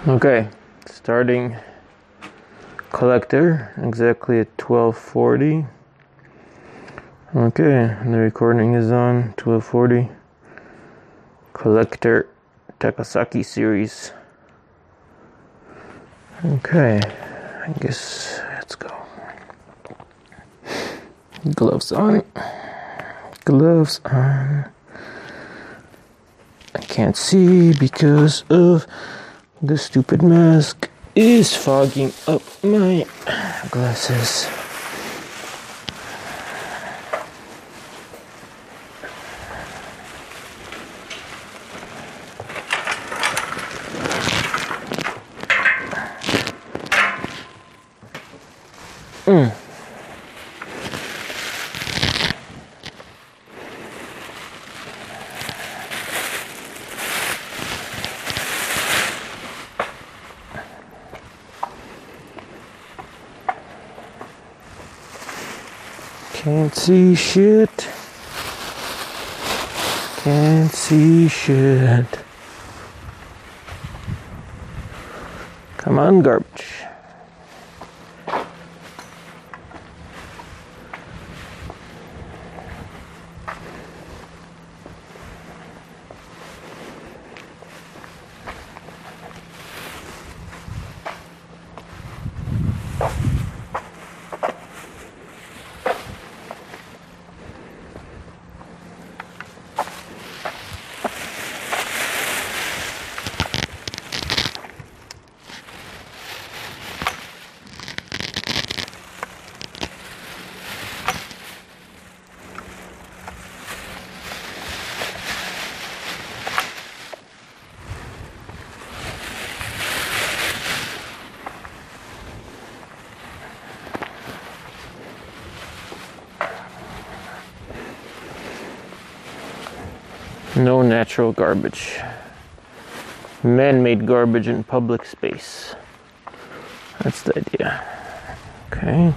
Okay, starting collector exactly at 12:40. Okay, the recording is on 12:40. Collector Takasaki series. Okay, I guess let's go. Gloves on. Gloves on. I can't see because of the stupid mask is fogging up my glasses. Can't see shit. Can't see shit. Come on, garbage. No natural garbage. Man-made garbage in public space. That's the idea. Okay.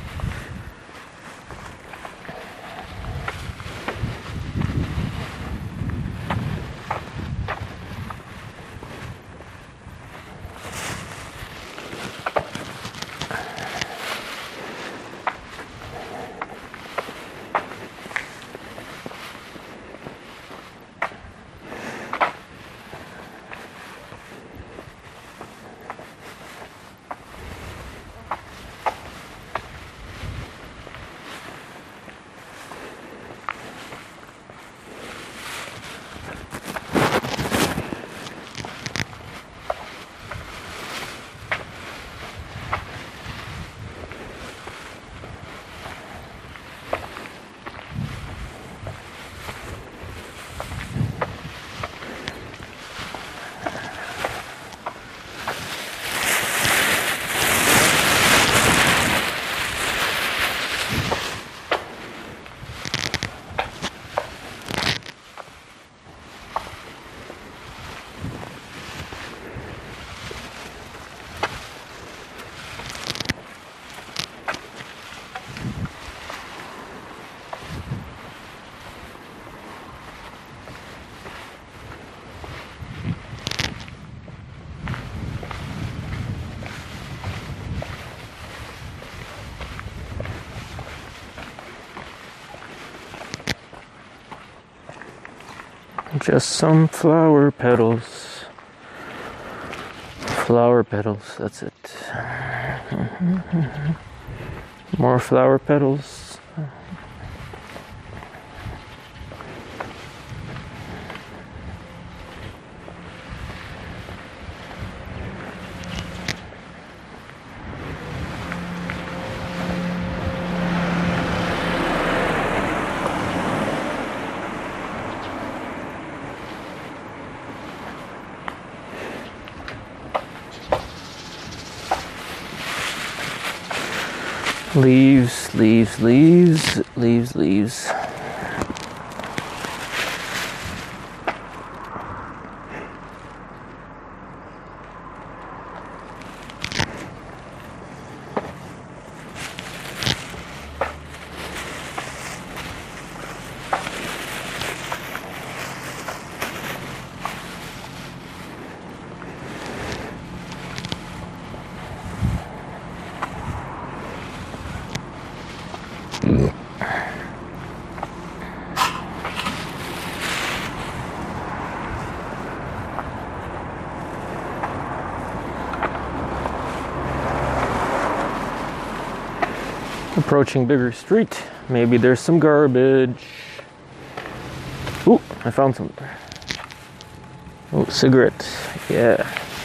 Just some flower petals. Flower petals, that's it. More flower petals. Leaves, leaves, leaves, leaves, leaves. Approaching bigger street. Maybe there's some garbage. Ooh, I found some. Oh, cigarette. Yeah.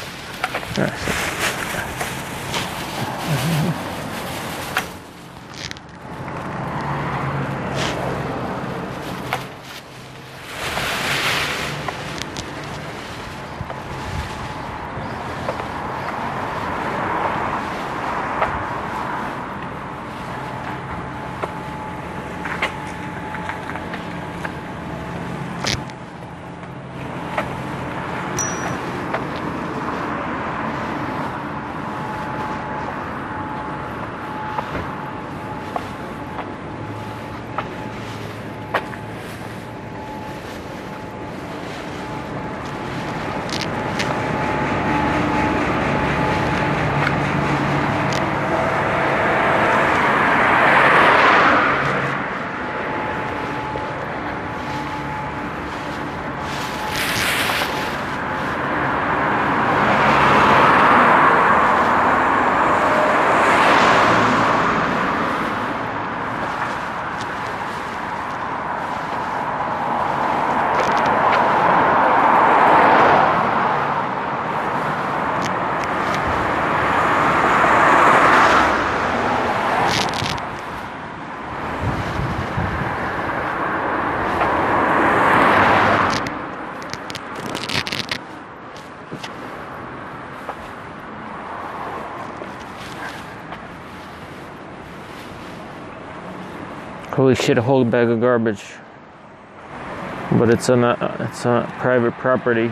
Holy shit, a whole bag of garbage. But it's on a private property.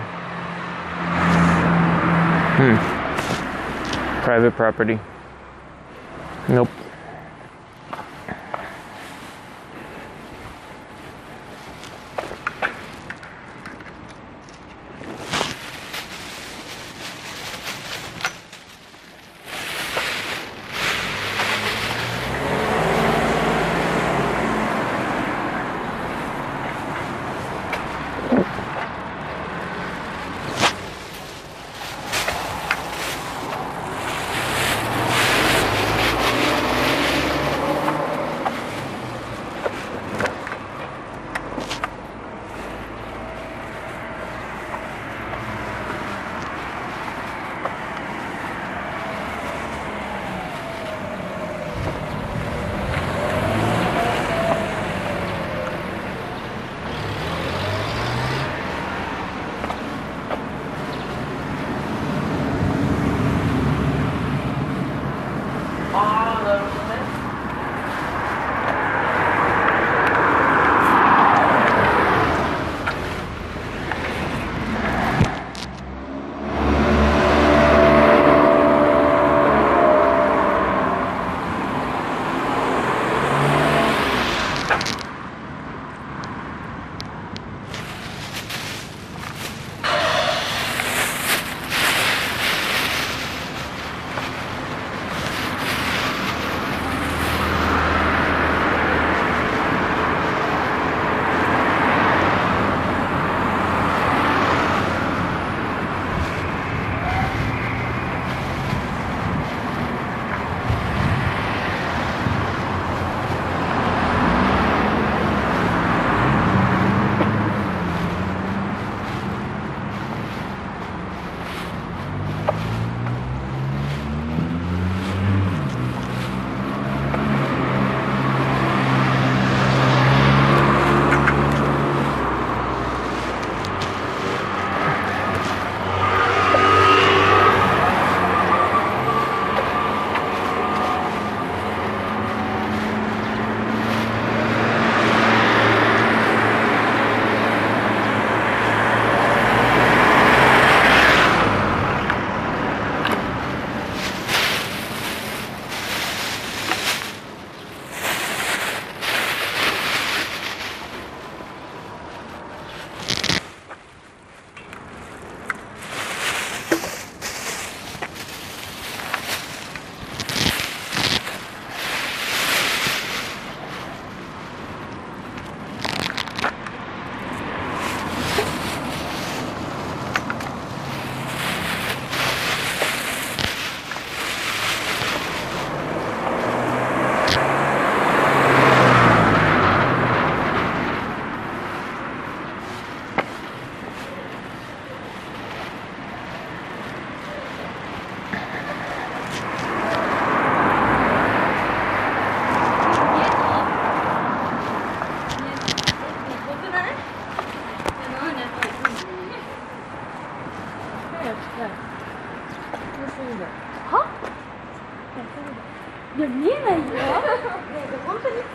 Private property. Nope. すぎる。 は？いや見えないよ。ねえ本当につく？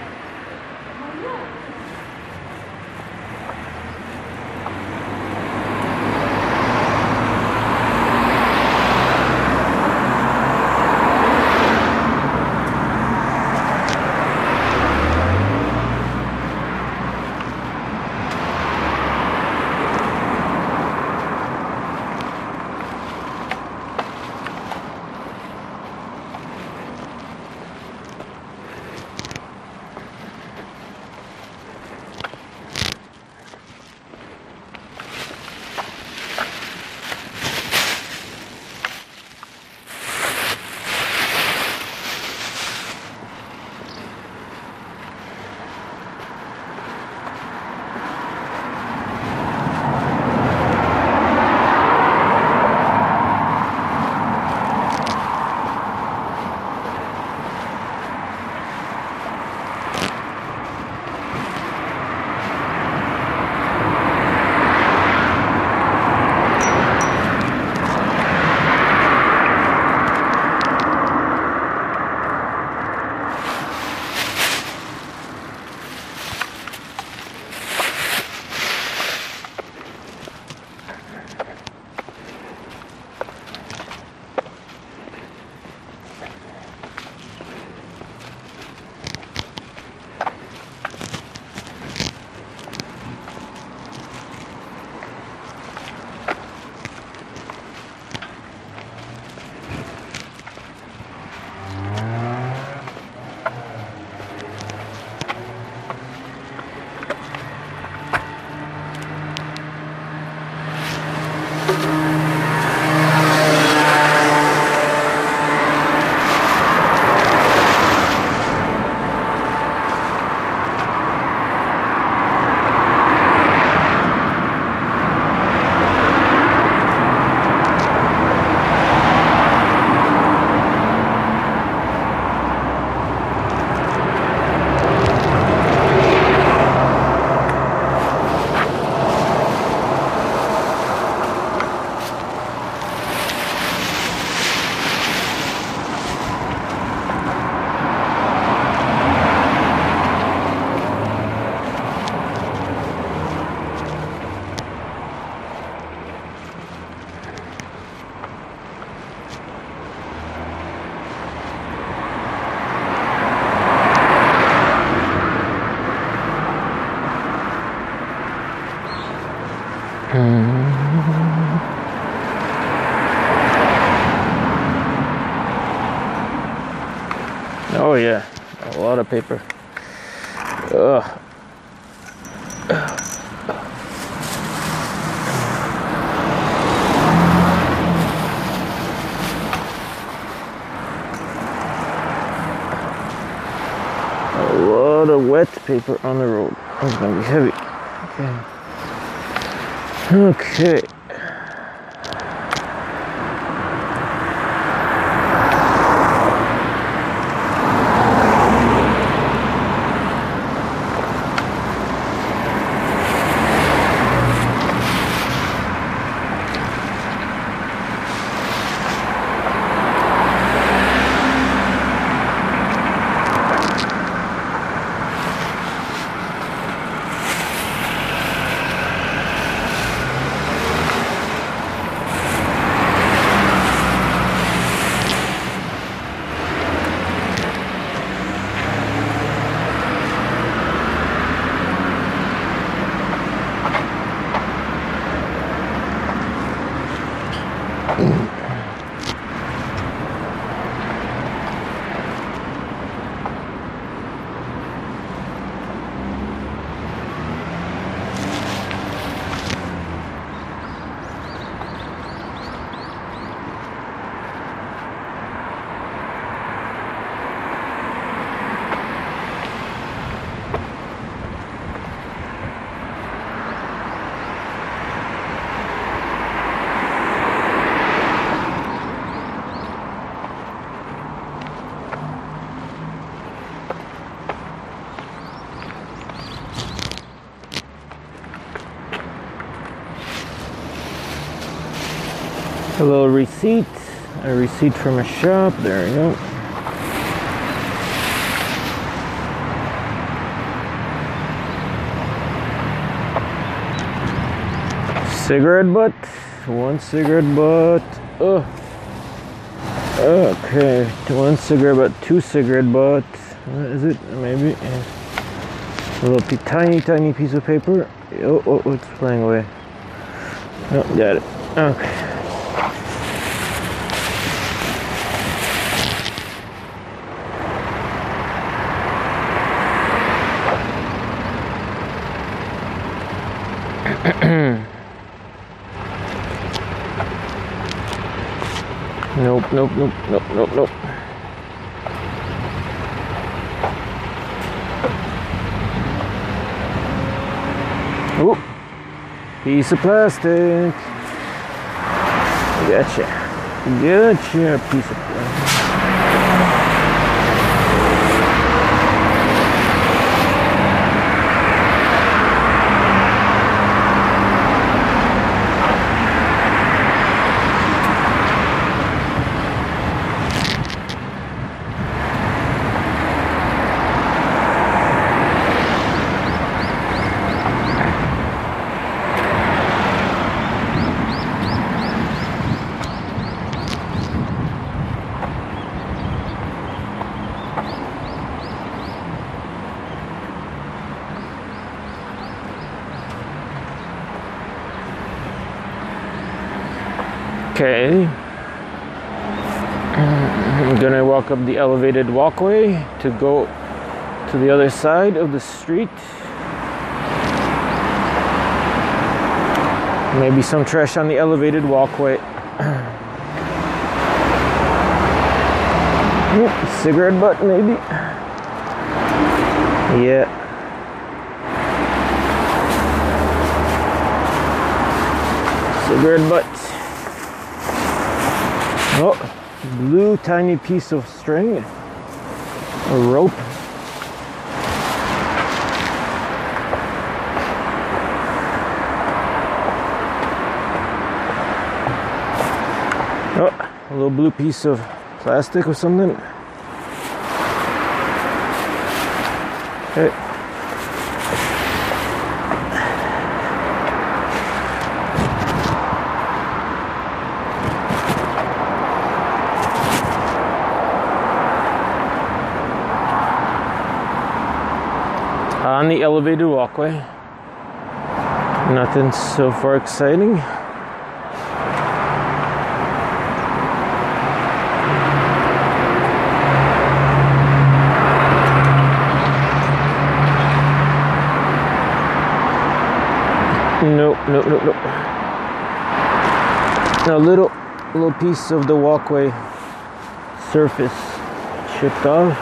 Oh yeah, a lot of paper. Ugh. A lot of wet paper on the road. It's gonna be heavy. Okay. A little receipt. A receipt from a shop. There we go. Cigarette butt. 1 cigarette butt. Okay. 1 cigarette butt. 2 cigarette butt. What is it? Maybe. A little tiny piece of paper. Oh, it's flying away. No, got it. Okay. Nope. Oop. Piece of plastic. Gotcha, piece of plastic. Okay, I'm gonna walk up the elevated walkway to go to the other side of the street. Maybe some trash on the elevated walkway. Cigarette butt, maybe. Yeah. Cigarette butt. Oh, blue tiny piece of string, a rope. Oh, a little blue piece of plastic or something. Okay. On the elevated walkway. Nothing so far exciting. Nope. A little piece of the walkway surface chipped off.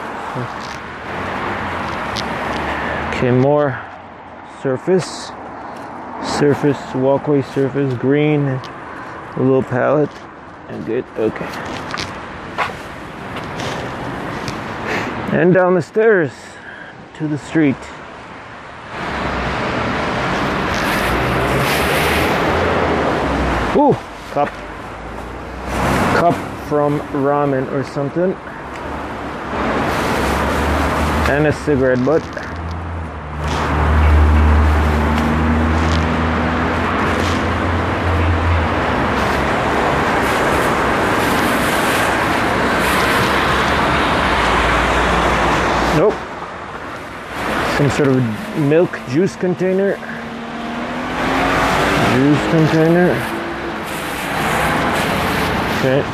Okay, more surface, walkway surface, green, a little pallet, and good, okay. And down the stairs to the street. Ooh, cup from ramen or something. And a cigarette butt. Nope. Some sort of milk juice container. Okay.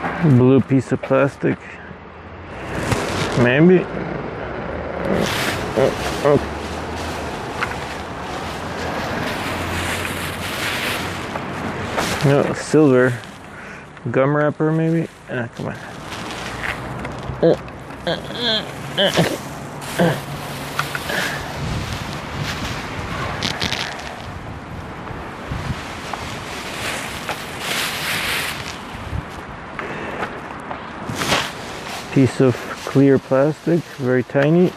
Blue piece of plastic, maybe. No, silver gum wrapper maybe. Come on. Piece of clear plastic, very tiny.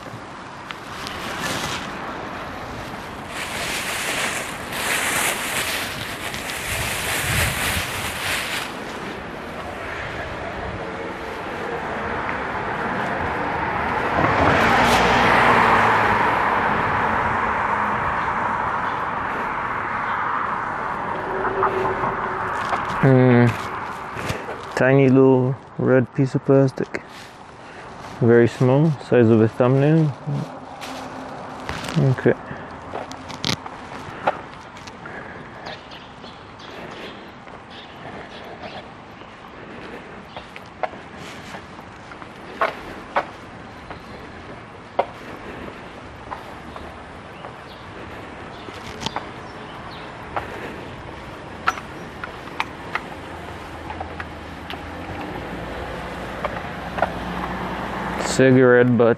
Tiny little red piece of plastic. Very small, size of a thumbnail. Okay. Cigarette butt.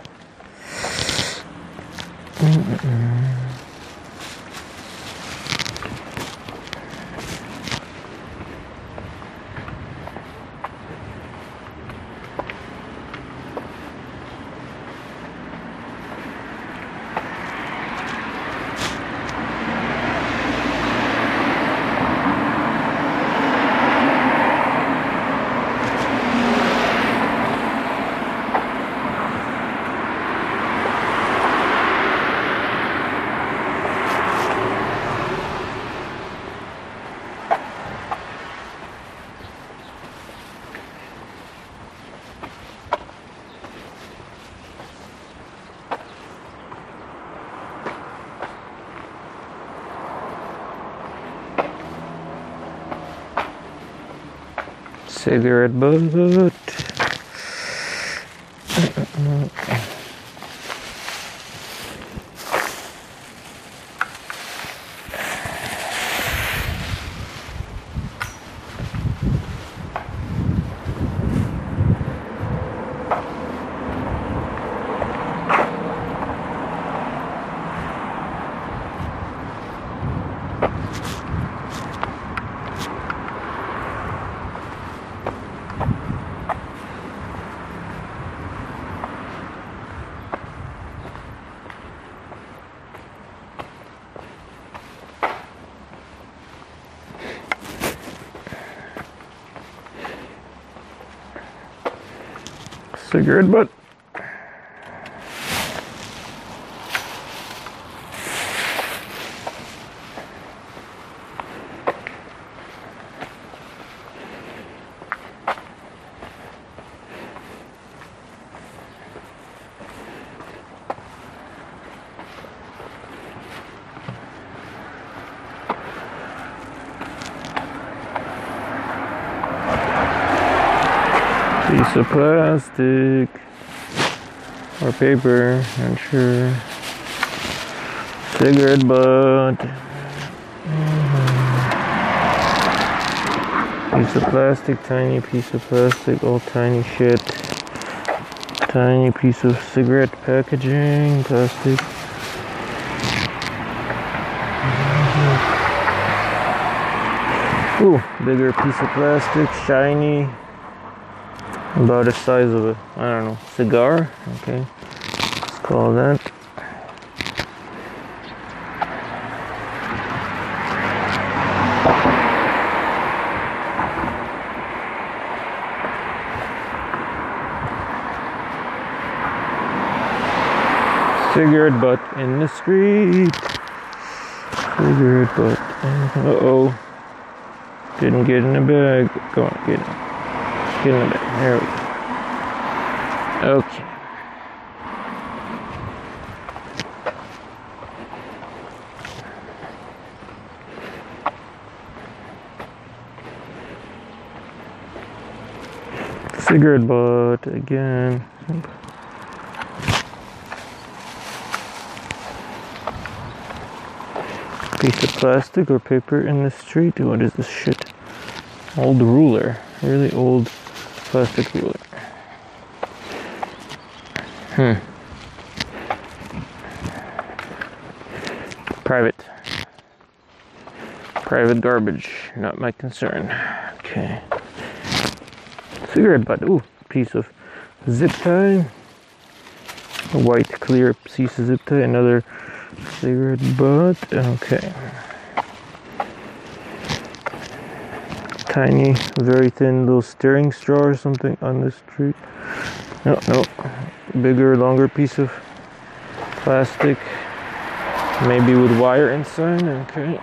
Cigarette butt. Cigarette butt. Piece of plastic or paper, not sure. Cigarette butt. Piece of plastic, tiny piece of plastic, all tiny shit. Tiny piece of cigarette packaging, plastic. Ooh, bigger piece of plastic, shiny. About the size of a, I don't know, cigar. Okay, let's call that. Cigarette butt in the street. Cigarette butt. Uh-oh. Didn't get in the bag. Go on, get in. Get in the bag. There we go. Okay. Cigarette butt again. piece of plastic or paper in the street. What is this shit? Old ruler. Really old plastic ruler. Private garbage. Not my concern. Okay. Cigarette butt. Ooh, piece of zip tie. A white clear piece of zip tie. Another cigarette butt. Okay. Tiny, very thin little steering straw or something on the street. No. Bigger, longer piece of plastic. Maybe with wire inside. Okay.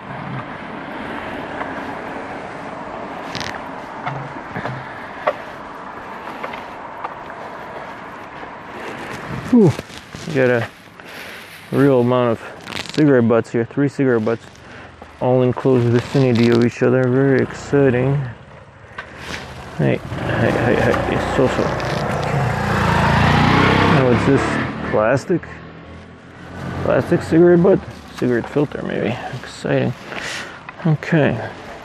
Ooh, got a real amount of cigarette butts here. 3 cigarette butts, all in close vicinity of each other. Very exciting. Hey, so. Oh, what's this? Plastic cigarette butt? Cigarette filter, maybe. Exciting. Okay.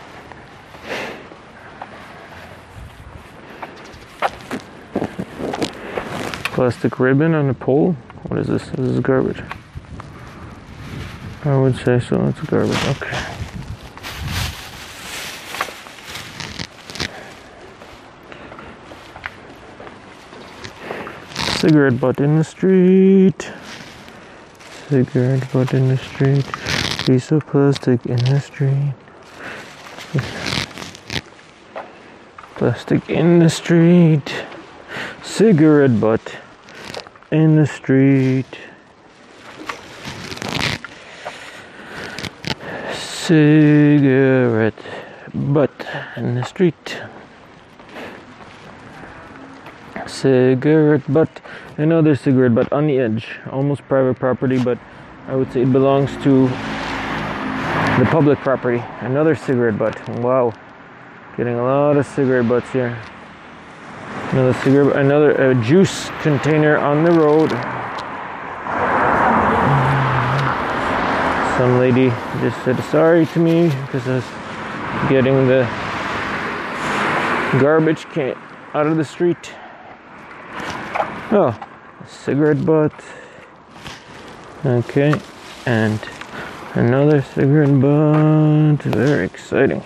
Plastic ribbon on the pole. What is this? This is garbage. I would say so. It's garbage. Okay. Cigarette butt in the street. Cigarette butt in the street. Piece of plastic in the street. Plastic in the street. Cigarette butt in the street. Cigarette butt in the street. Cigarette butt. Another cigarette butt on the edge. Almost private property, but I would say it belongs to the public property. Another cigarette butt. Wow. Getting a lot of cigarette butts here. Another juice container on the road. Some lady just said sorry to me because I was getting the garbage can out of the street. Oh, a cigarette butt. Okay, and another cigarette butt. Very exciting.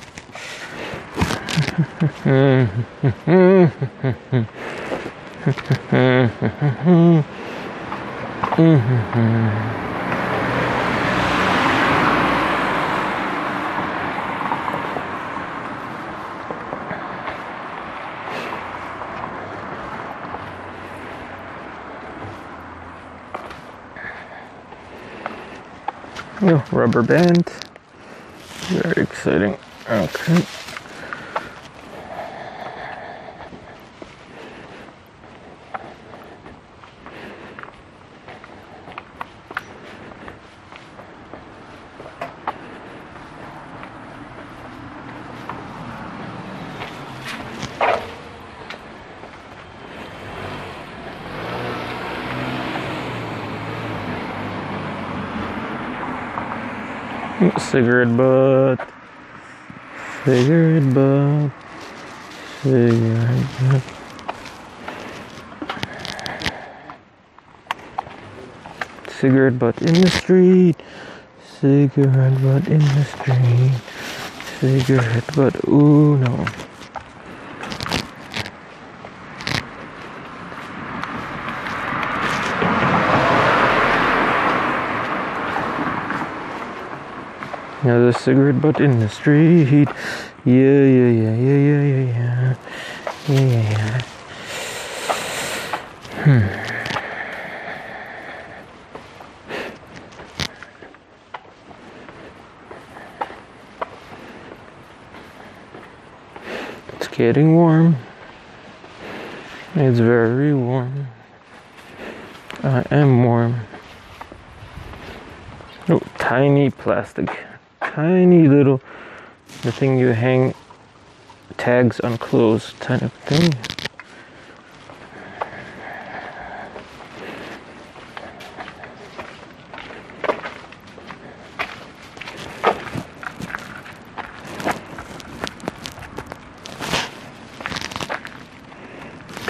Oh, rubber band. Very exciting. Okay. Cigarette butt. Cigarette butt. Cigarette butt. Cigarette butt in the street. Cigarette butt in the street. Cigarette butt. Ooh, no. Another cigarette butt in the street. Yeah. It's getting warm. It's very warm. I am warm. Oh, tiny plastic. Tiny little, the thing you hang tags on clothes kind of thing.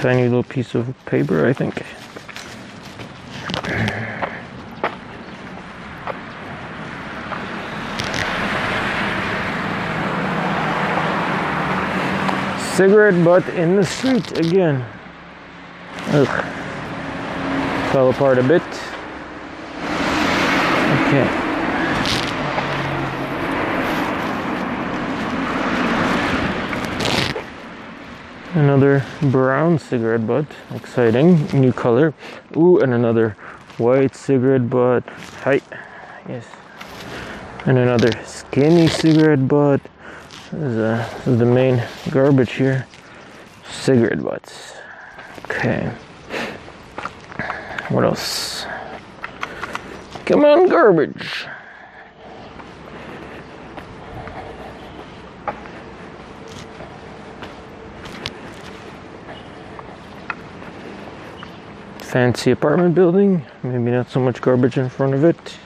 tiny little piece of paper, I think. Cigarette butt in the street again. Ugh. Fell apart a bit. Okay. Another brown cigarette butt. Exciting. New color. Ooh, and another white cigarette butt. Hi. Yes. And another skinny cigarette butt. This is the main garbage here. Cigarette butts. Okay. What else? Come on, garbage. Fancy apartment building. Maybe not so much garbage in front of it.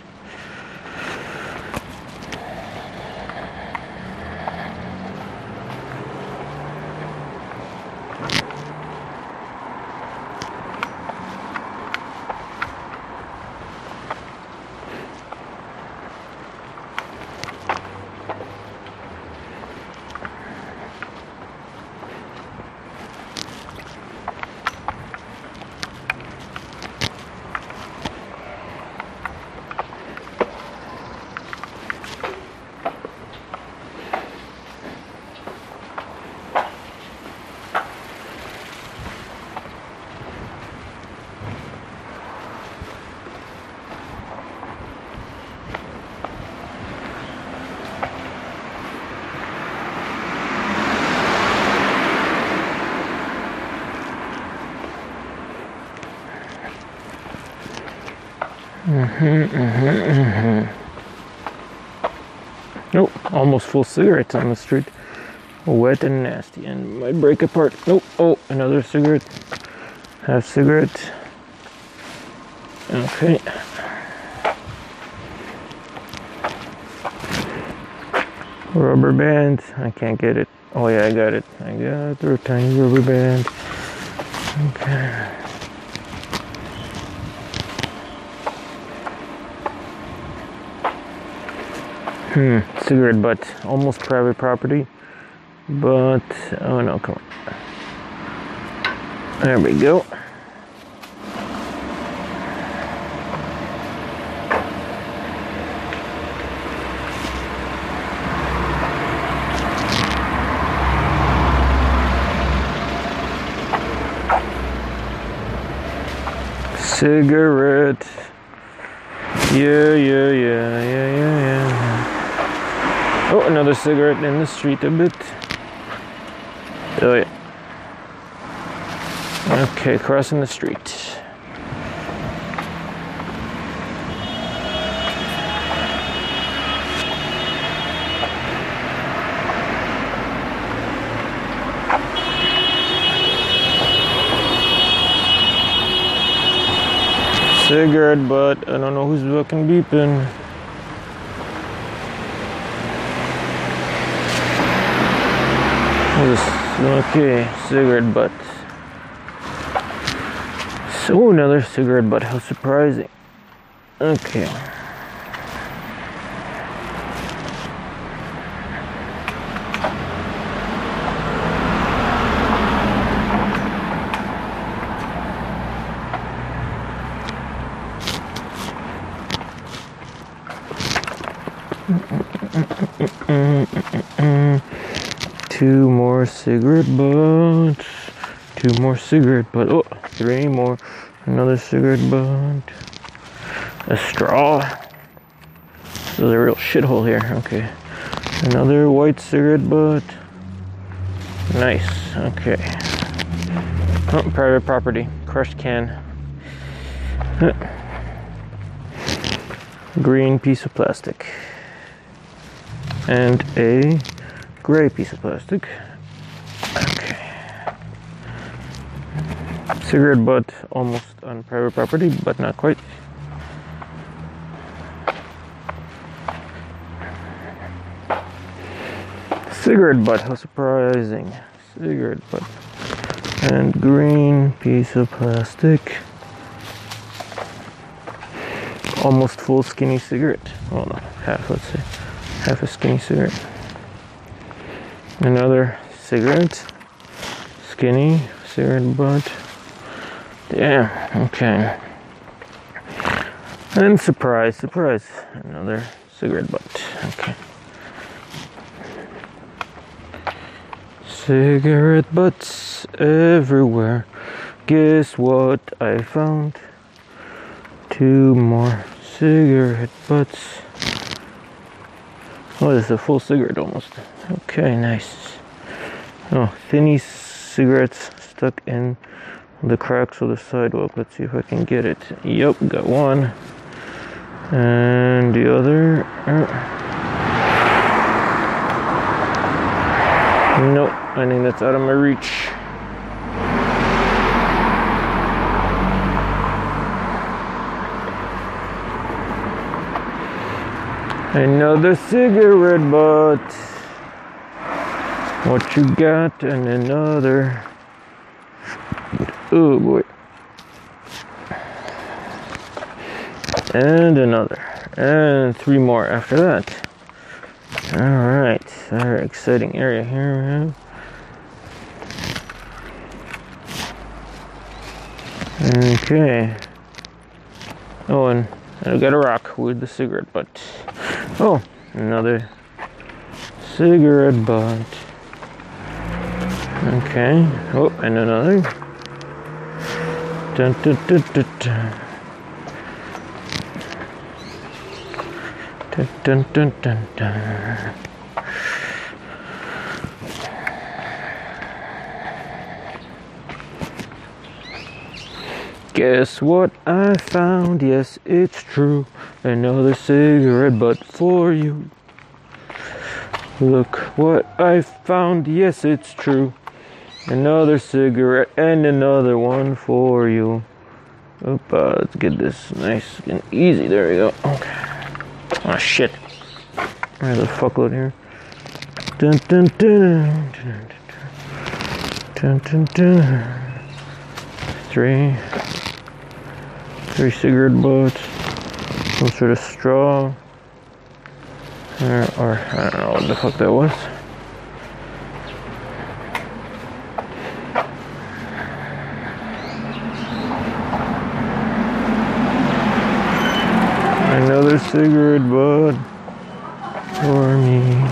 Nope, almost full cigarettes on the street. Wet and nasty and might break apart. Nope, oh, another cigarette. Half cigarette. Okay. Rubber band. I can't get it. Oh yeah, I got it. I got the tiny rubber band. Okay. Cigarette butt. Almost private property. But, oh no, come on. There we go. Cigarette. Yeah. Oh, another cigarette in the street a bit. Oh yeah. Okay, crossing the street. Cigarette butt. I don't know who's fucking beeping. Okay, cigarette butt. So another cigarette butt. How surprising. Okay. Two more cigarette butts. Two more cigarette butts. Oh, three more. Another cigarette butt. A straw. This is a real shithole here. Okay. Another white cigarette butt. Nice. Okay. Oh, private property. Crushed can. Green piece of plastic. And a gray piece of plastic. Okay. Cigarette butt almost on private property, but not quite. Cigarette butt, how surprising. Cigarette butt. And green piece of plastic. Almost full skinny cigarette. Oh no, half, let's say. Half a skinny cigarette. Another cigarette. Skinny cigarette butt. Damn, okay. And surprise, surprise. Another cigarette butt. Okay. Cigarette butts everywhere. Guess what I found? 2 more cigarette butts. Oh, this is a full cigarette almost. Okay, nice. Oh, thinny cigarettes stuck in the cracks of the sidewalk. Let's see if I can get it. Yep, got one. And the other. Nope, I think that's out of my reach. Another cigarette butt. What you got? And another. Oh boy. And another. And 3 more after that. Alright. Very exciting area here, man. Okay. Oh, and I got a rock with the cigarette butt. Oh, another cigarette butt. Okay. Oh, and another. Dun, dun, dun, dun, dun. Dun, dun, dun, dun, dun. Guess what I found? Yes, it's true. Another cigarette butt for you. Look what I found. Yes, it's true. Another cigarette and another one for you. Oop, let's get this nice and easy. There we go. Okay. Oh shit. There's a fuckload here. Dun dun dun dun dun dun dun. 3 cigarette butts. Some sort of straw. Or I don't know what the fuck that was. Another cigarette butt for me.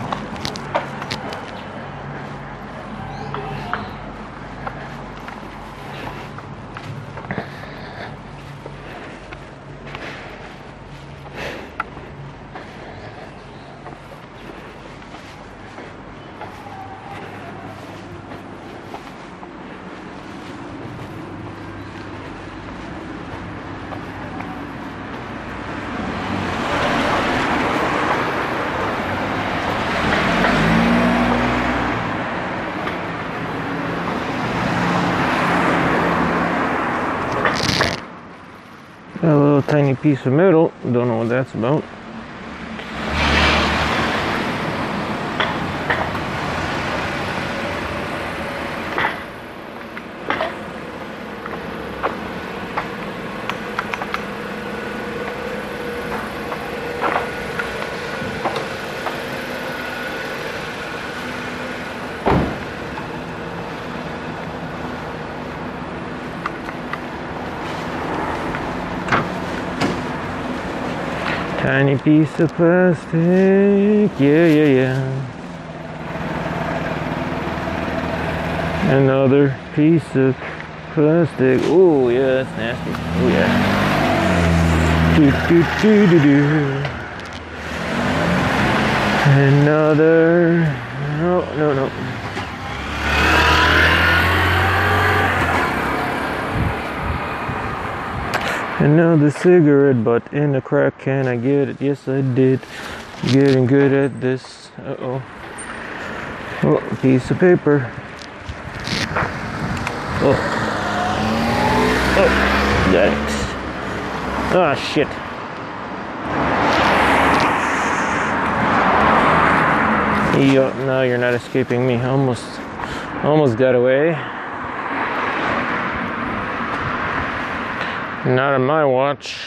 A little tiny piece of metal, don't know what that's about. Tiny piece of plastic, yeah. Another piece of plastic. Oh yeah, that's nasty. Oh yeah. Another. No. Another cigarette butt in a crack. Can I get it? Yes, I did. Getting good at this. Oh, piece of paper. Oh, got it. Oh, shit. Yo, no, you're not escaping me. Almost got away. Not on my watch.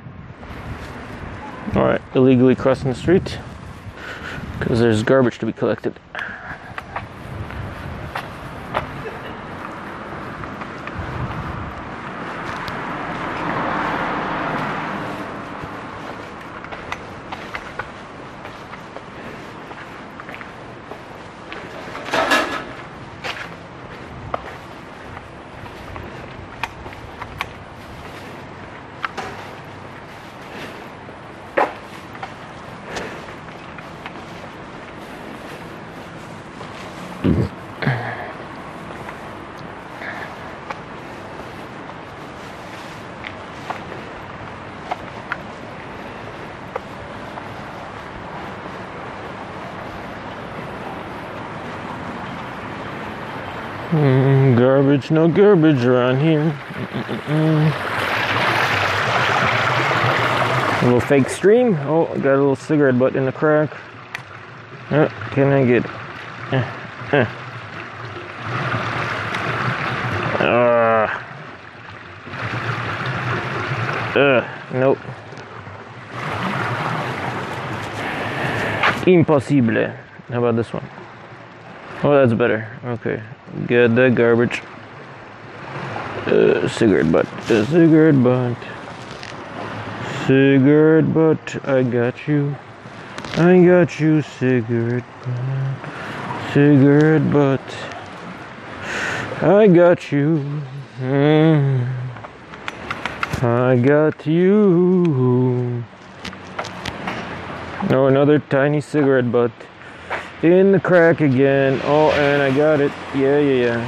Alright, illegally crossing the street. Because there's garbage to be collected. Garbage, no garbage around here. A little fake stream. Oh, I got a little cigarette butt in the crack. Can I get nope. Impossible. How about this one? Oh, that's better. Okay. Get the garbage. Cigarette butt. Cigarette butt. Cigarette butt. I got you. I got you, cigarette butt. Cigarette butt. I got you. I got you. Oh, another tiny cigarette butt. In the crack again. Oh, and I got it. Yeah.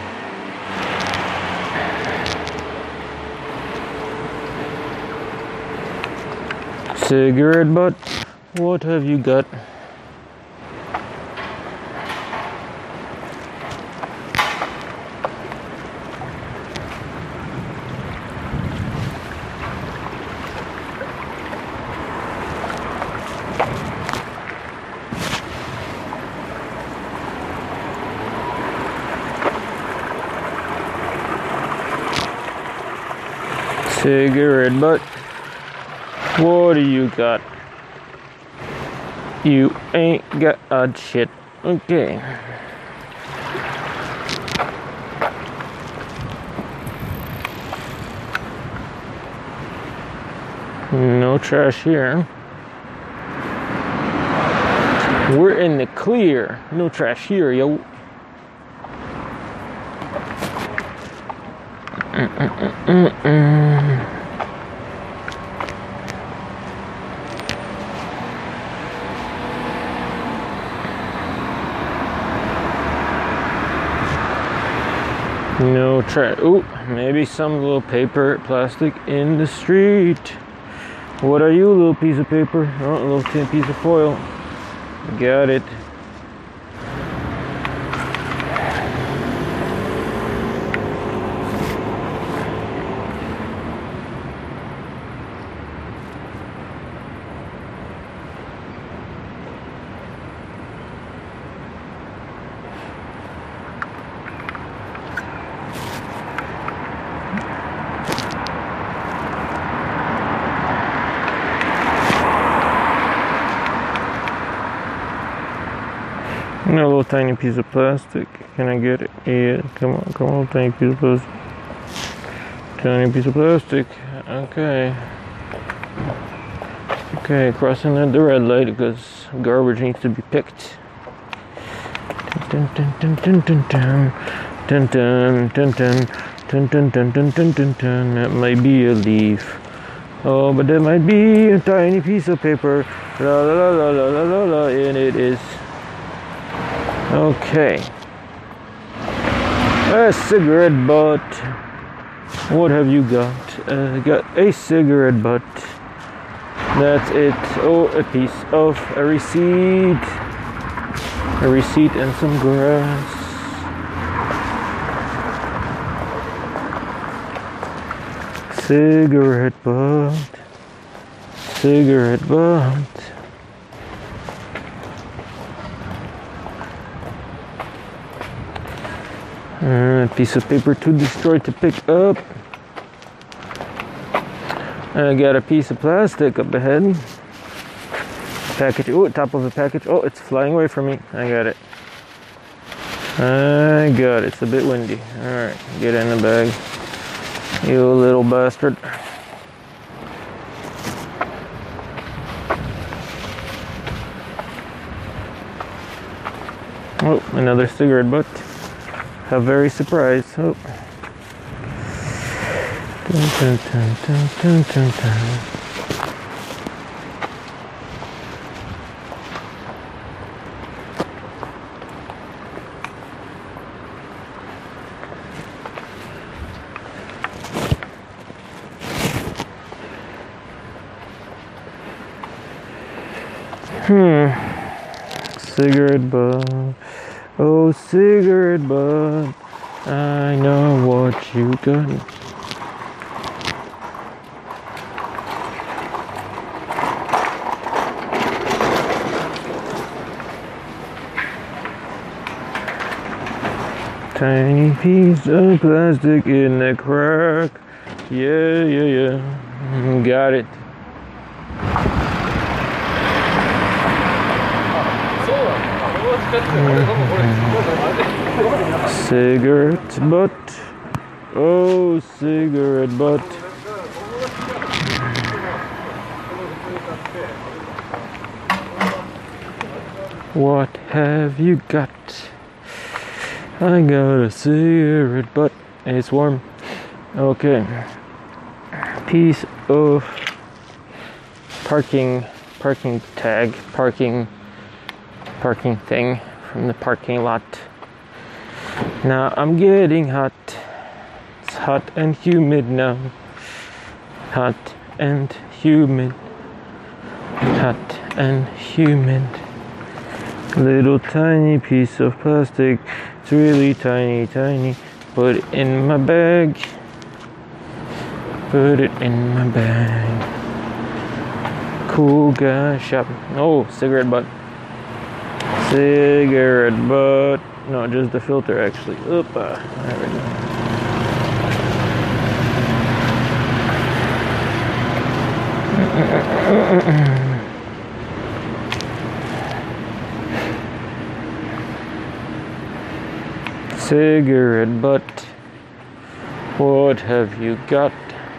Cigarette butt. What have you got? Cigarette butt. What do you got? You ain't got a shit. Okay. No trash here. We're in the clear. No trash here, yo. No trash. Ooh, maybe some little paper, plastic in the street. What are you, little piece of paper? Oh, a little tin piece of foil. Got it. A little tiny piece of plastic. Can I get it? Yeah, come on, tiny piece of plastic. Tiny piece of plastic. Okay. Okay, crossing the red light because garbage needs to be picked. Dun dun dun dun dun dun dun dun dun dun dun dun dun dun dun dun dun. That might be a leaf. Oh, but that might be a tiny piece of paper. La la la la la la la, and it is. Okay. A cigarette butt. What have you got? Got a cigarette butt. That's it. Oh, a piece of a receipt. A receipt and some grass. Cigarette butt. Cigarette butt. Piece of paper to destroy, to pick up. I got a piece of plastic up ahead. Package. Oh, top of the package. Oh, it's flying away from me. I got it. I got it. It's a bit windy. Alright, get in the bag. You little bastard. Oh, another cigarette butt. How very surprised. Oh. Dun, dun, dun, dun, dun, dun, dun. Cigarette butt. Oh, cigarette butt. I know what you got. Tiny piece of plastic in the crack. Yeah, yeah, yeah. Got it. Cigarette butt. Oh, cigarette butt. What have you got? I got a cigarette butt. It's warm. Okay. Piece of parking tag, parking thing from the parking lot. Now I'm getting hot. It's hot and humid now. Hot and humid. Hot and humid. Little tiny piece of plastic. It's really tiny, tiny. Put it in my bag. Put it in my bag. Cool guy shopping. Oh, cigarette butt. Cigarette butt. No, just the filter actually. Oop, there we go. Cigarette butt. What have you got?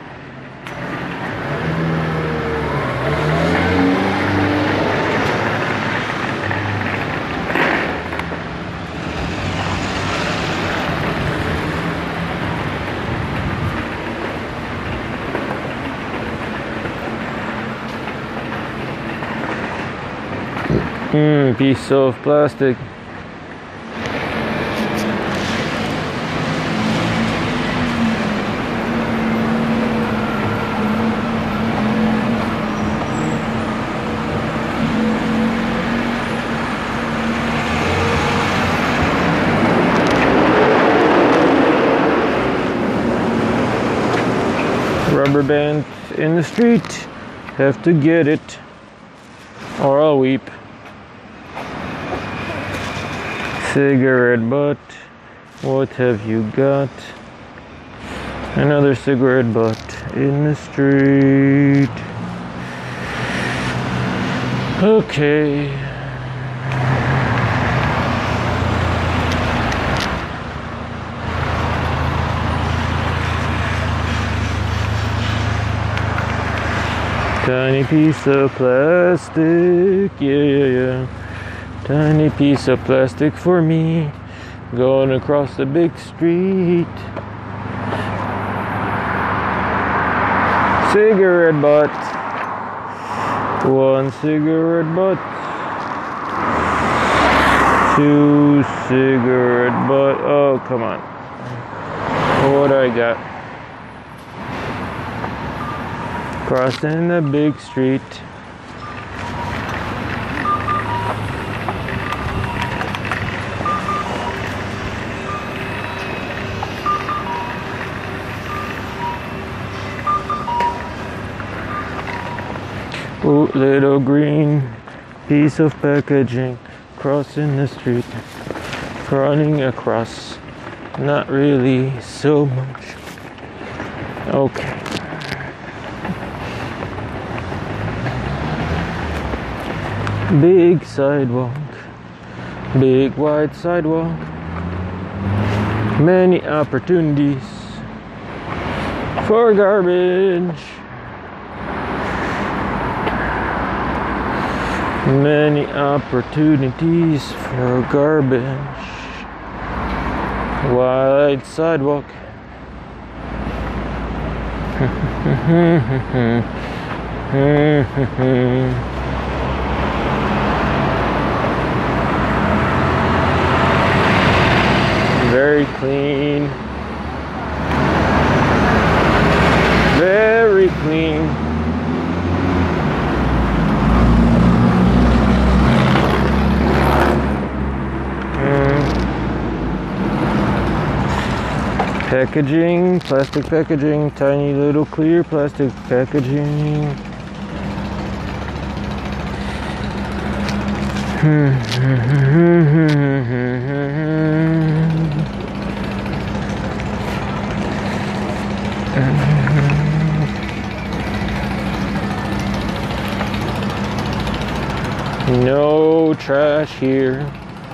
Piece of plastic. Rubber band in the street. Have to get it or I'll weep. Cigarette butt. What have you got? Another cigarette butt in the street. Okay. Tiny piece of plastic. Yeah. Tiny piece of plastic for me, going across the big street. Cigarette butt. One cigarette butt. Two cigarette butt. Oh, come on. What do I got? Crossing the big street. Oh, little green piece of packaging crossing the street, running across, not really so much. Okay. Big sidewalk, big wide sidewalk, many opportunities for garbage. Many opportunities for garbage. Wide sidewalk. Very clean. Very clean. Packaging, plastic packaging, tiny little clear plastic packaging. No trash here.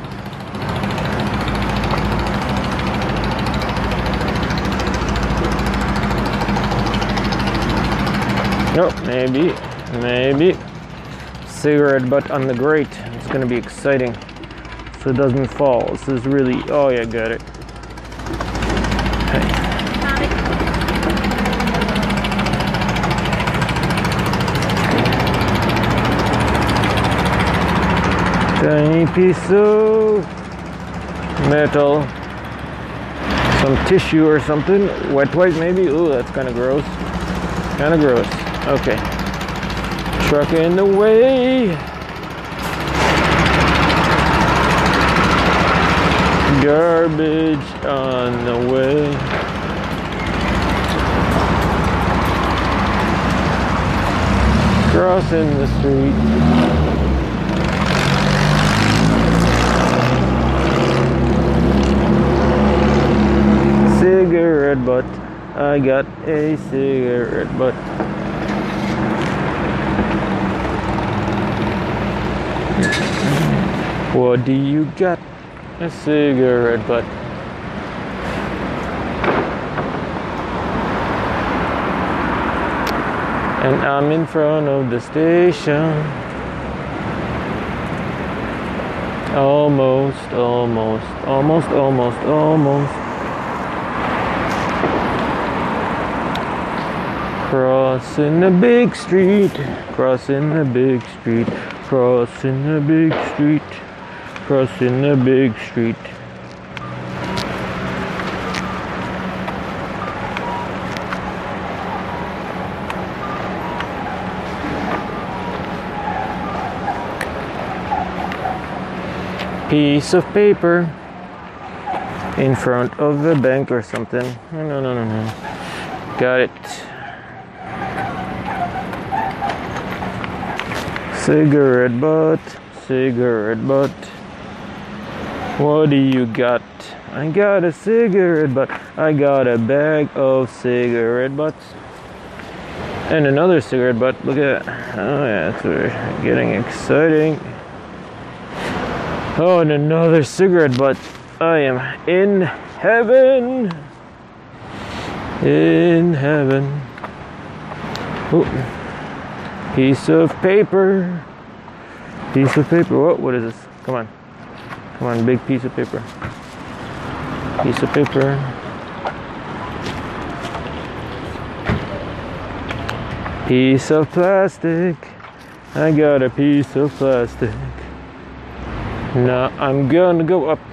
Nope, maybe. Cigarette butt on the grate. It's gonna be exciting. So it doesn't fall. This is really, oh yeah, got it. Tiny piece of metal. Some tissue or something. Wet wipe maybe? Ooh, that's kind of gross. Okay. Truck in the way. Garbage on the way. Crossing the street. Cigarette butt. I got a cigarette butt. What do you got? A cigarette butt. And I'm in front of the station. Almost. Crossing the big street, crossing the big street, crossing the big street, crossing the big street. Piece of paper in front of the bank or something. No. Got it. Cigarette butt. What do you got? I got a cigarette butt. I got a bag of cigarette butts. And another cigarette butt. Look at that. Oh yeah, it's getting exciting. Oh, and another cigarette butt. I am in heaven. In heaven. Ooh. Piece of paper. What is this? Come on, big piece of paper. Piece of plastic. I got a piece of plastic. Now I'm gonna go up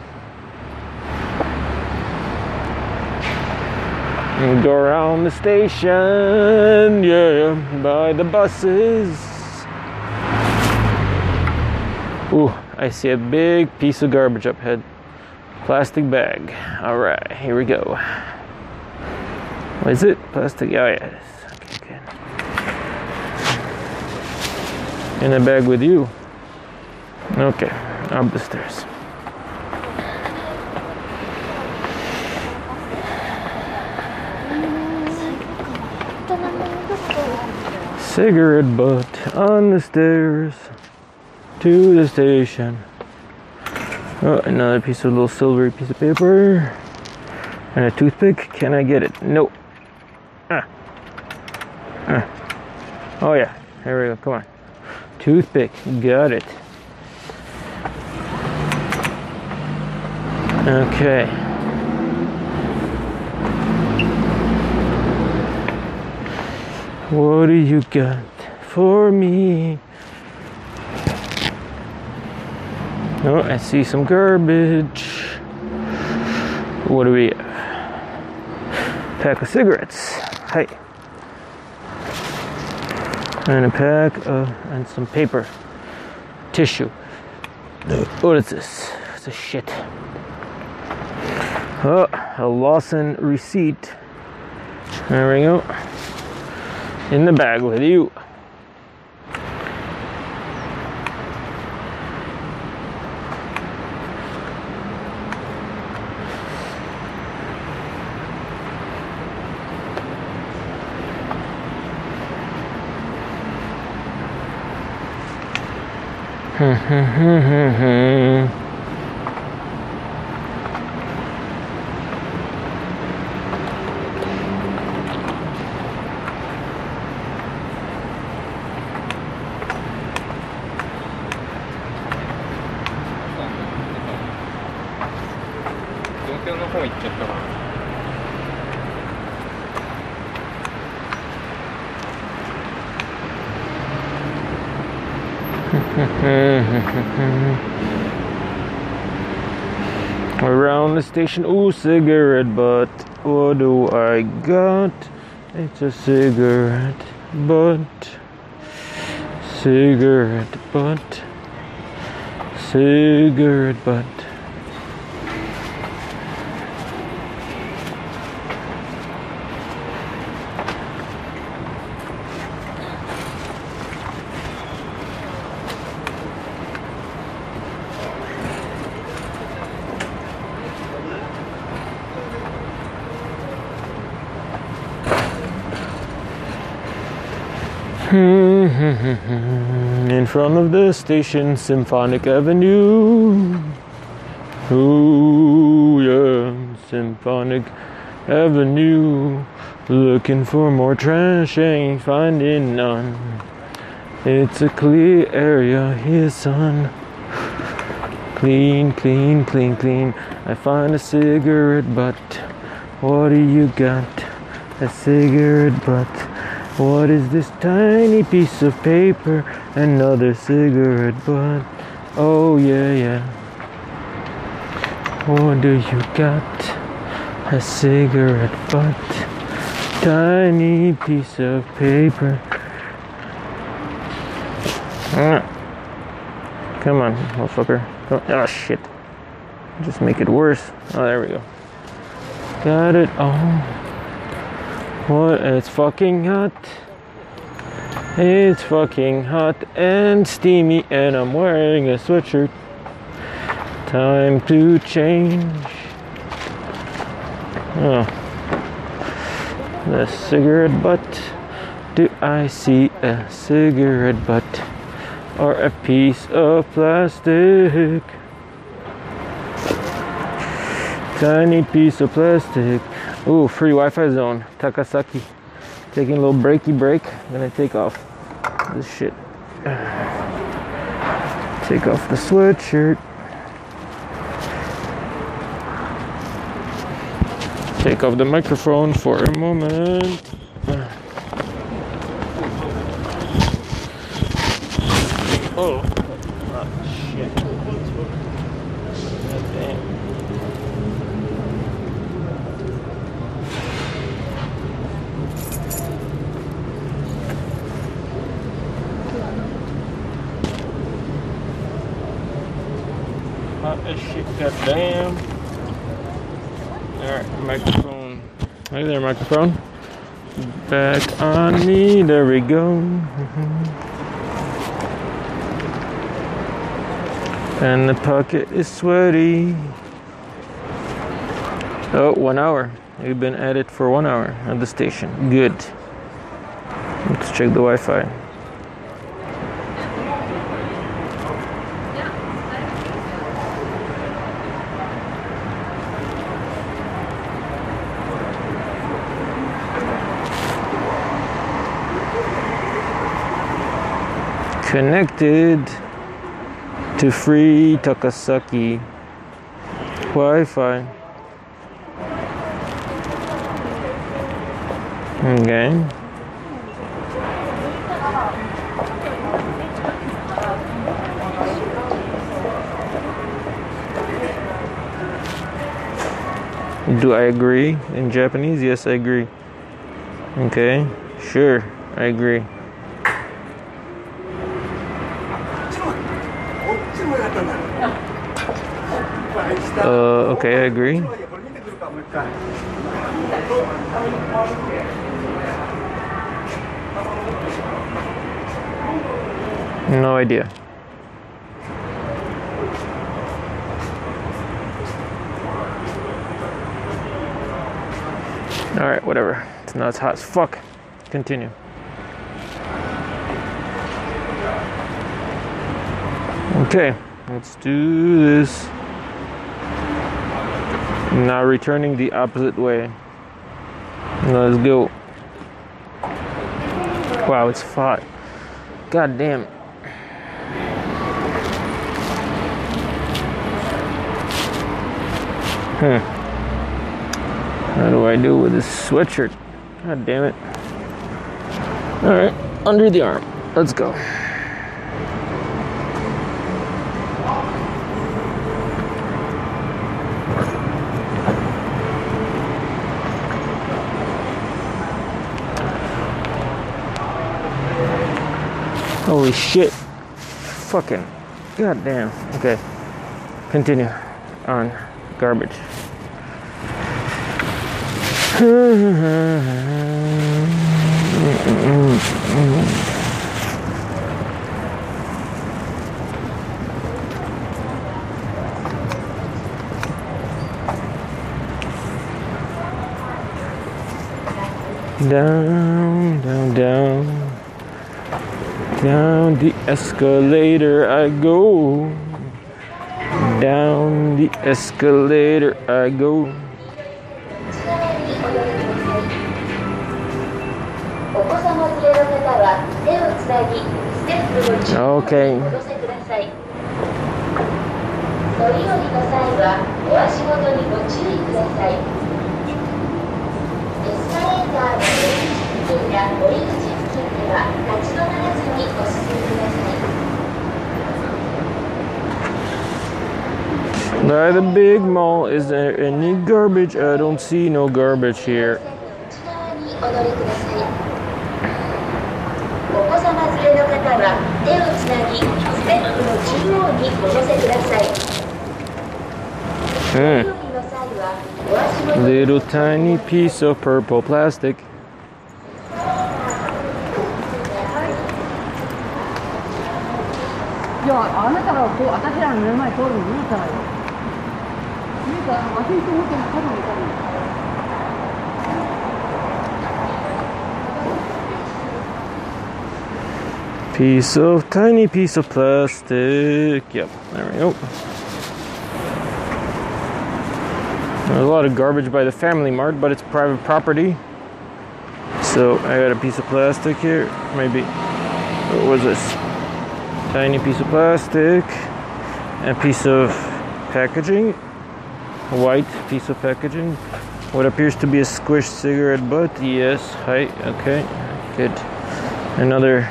and go around the station, yeah, by the buses. Ooh, I see a big piece of garbage up ahead. Plastic bag. All right, here we go. What is it? Plastic? Oh, yeah, it is. Okay. In a bag with you. Okay, up the stairs. Cigarette butt on the stairs. to the station. Oh, another little silvery piece of paper. And a toothpick. Can I get it? Nope. Oh yeah, here we go, come on. Toothpick, got it. Okay. What do you got for me? Oh, I see some garbage. What do we have? Pack of cigarettes. Hey. And a pack of, and some paper. Tissue. What is this? It's a shit. Oh, a Lawson receipt. There we go. In the bag with you. Around the station, ooh, cigarette butt. What do I got? It's a cigarette butt. Cigarette butt. Cigarette butt. In front of the station, Symphonic Avenue. Ooh, yeah, Symphonic Avenue. Looking for more trash, ain't finding none. It's a clear area here, son. Clean, clean, clean, clean. I find a cigarette butt. What do you got? A cigarette butt. What is this tiny piece of paper? Another cigarette butt. Oh yeah, yeah. What do you got? A cigarette butt. Tiny piece of paper. Come on, motherfucker. Oh shit. Just make it worse. Oh, there we go. Got it. Oh. What? It's fucking hot. It's fucking hot and steamy, and I'm wearing a sweatshirt. Time to change. Oh. The cigarette butt. Do I see a cigarette butt or a piece of plastic? Tiny piece of plastic. Ooh, free Wi-Fi zone. Takasaki. Taking a little break. I'm gonna take off this shit. Take off the sweatshirt. Take off the microphone for a moment. Oh. Oh shit. God damn. Hot as shit, goddamn. Alright, microphone. Hey there, microphone. Back on me, there we go. And the pocket is sweaty. Oh, 1 hour. We've been at it for 1 hour at the station. Good. Let's check the Wi-Fi. Connected to free Takasaki Wi-Fi. Okay. Do I agree in Japanese? Yes, I agree. Okay, sure, I agree. Okay, I agree. No idea. Alright, whatever. Now it's hot as fuck. Continue. Okay, let's do this. Now returning the opposite way. Let's go. Wow, it's hot. God damn. How do I do with this sweatshirt? God damn it. Alright, under the arm. Let's go. Holy shit. Fucking goddamn. Okay. Continue on garbage. Down, down, down. Down the escalator I go. Down the escalator I go. Okay. By the big mall, is there any garbage? I don't see no garbage here. Little tiny piece of purple plastic. Tiny piece of plastic. Yep, there we go. There's a lot of garbage by the Family Mart, but it's private property. So I got a piece of plastic here. Maybe, what was this? Tiny piece of plastic. A piece of packaging. A white piece of packaging. What appears to be a squished cigarette butt. Yes, hi, okay, good. Another,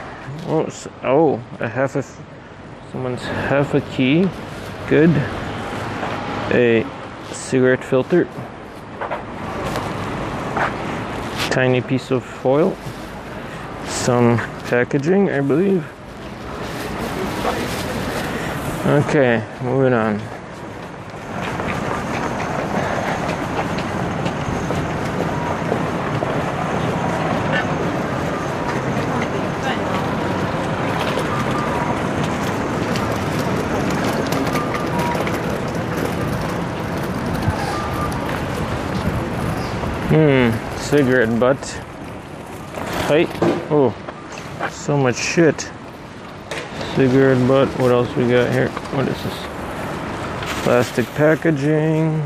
someone's half a key. Good. A cigarette filter. Tiny piece of foil. Some packaging, I believe. Okay, moving on. Cigarette butt. Hey. Oh, so much shit. Cigarette butt. What else we got here? What is this? Plastic packaging.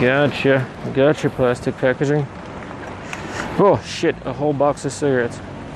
Gotcha. Gotcha, plastic packaging. Oh, shit. A whole box of cigarettes.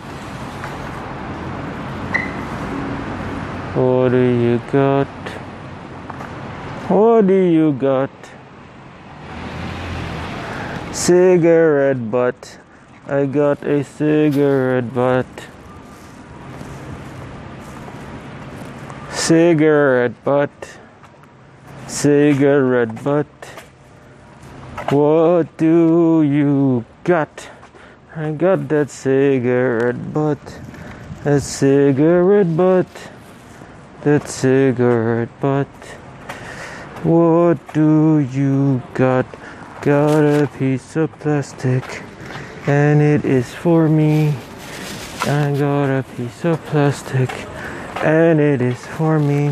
What do you got? What do you got? Cigarette butt. I got a cigarette butt. Cigarette butt. Cigarette butt. What do you got? I got that cigarette butt. That cigarette butt. That cigarette butt. What do you got? Got a piece of plastic, and it is for me. I got a piece of plastic, and it is for me.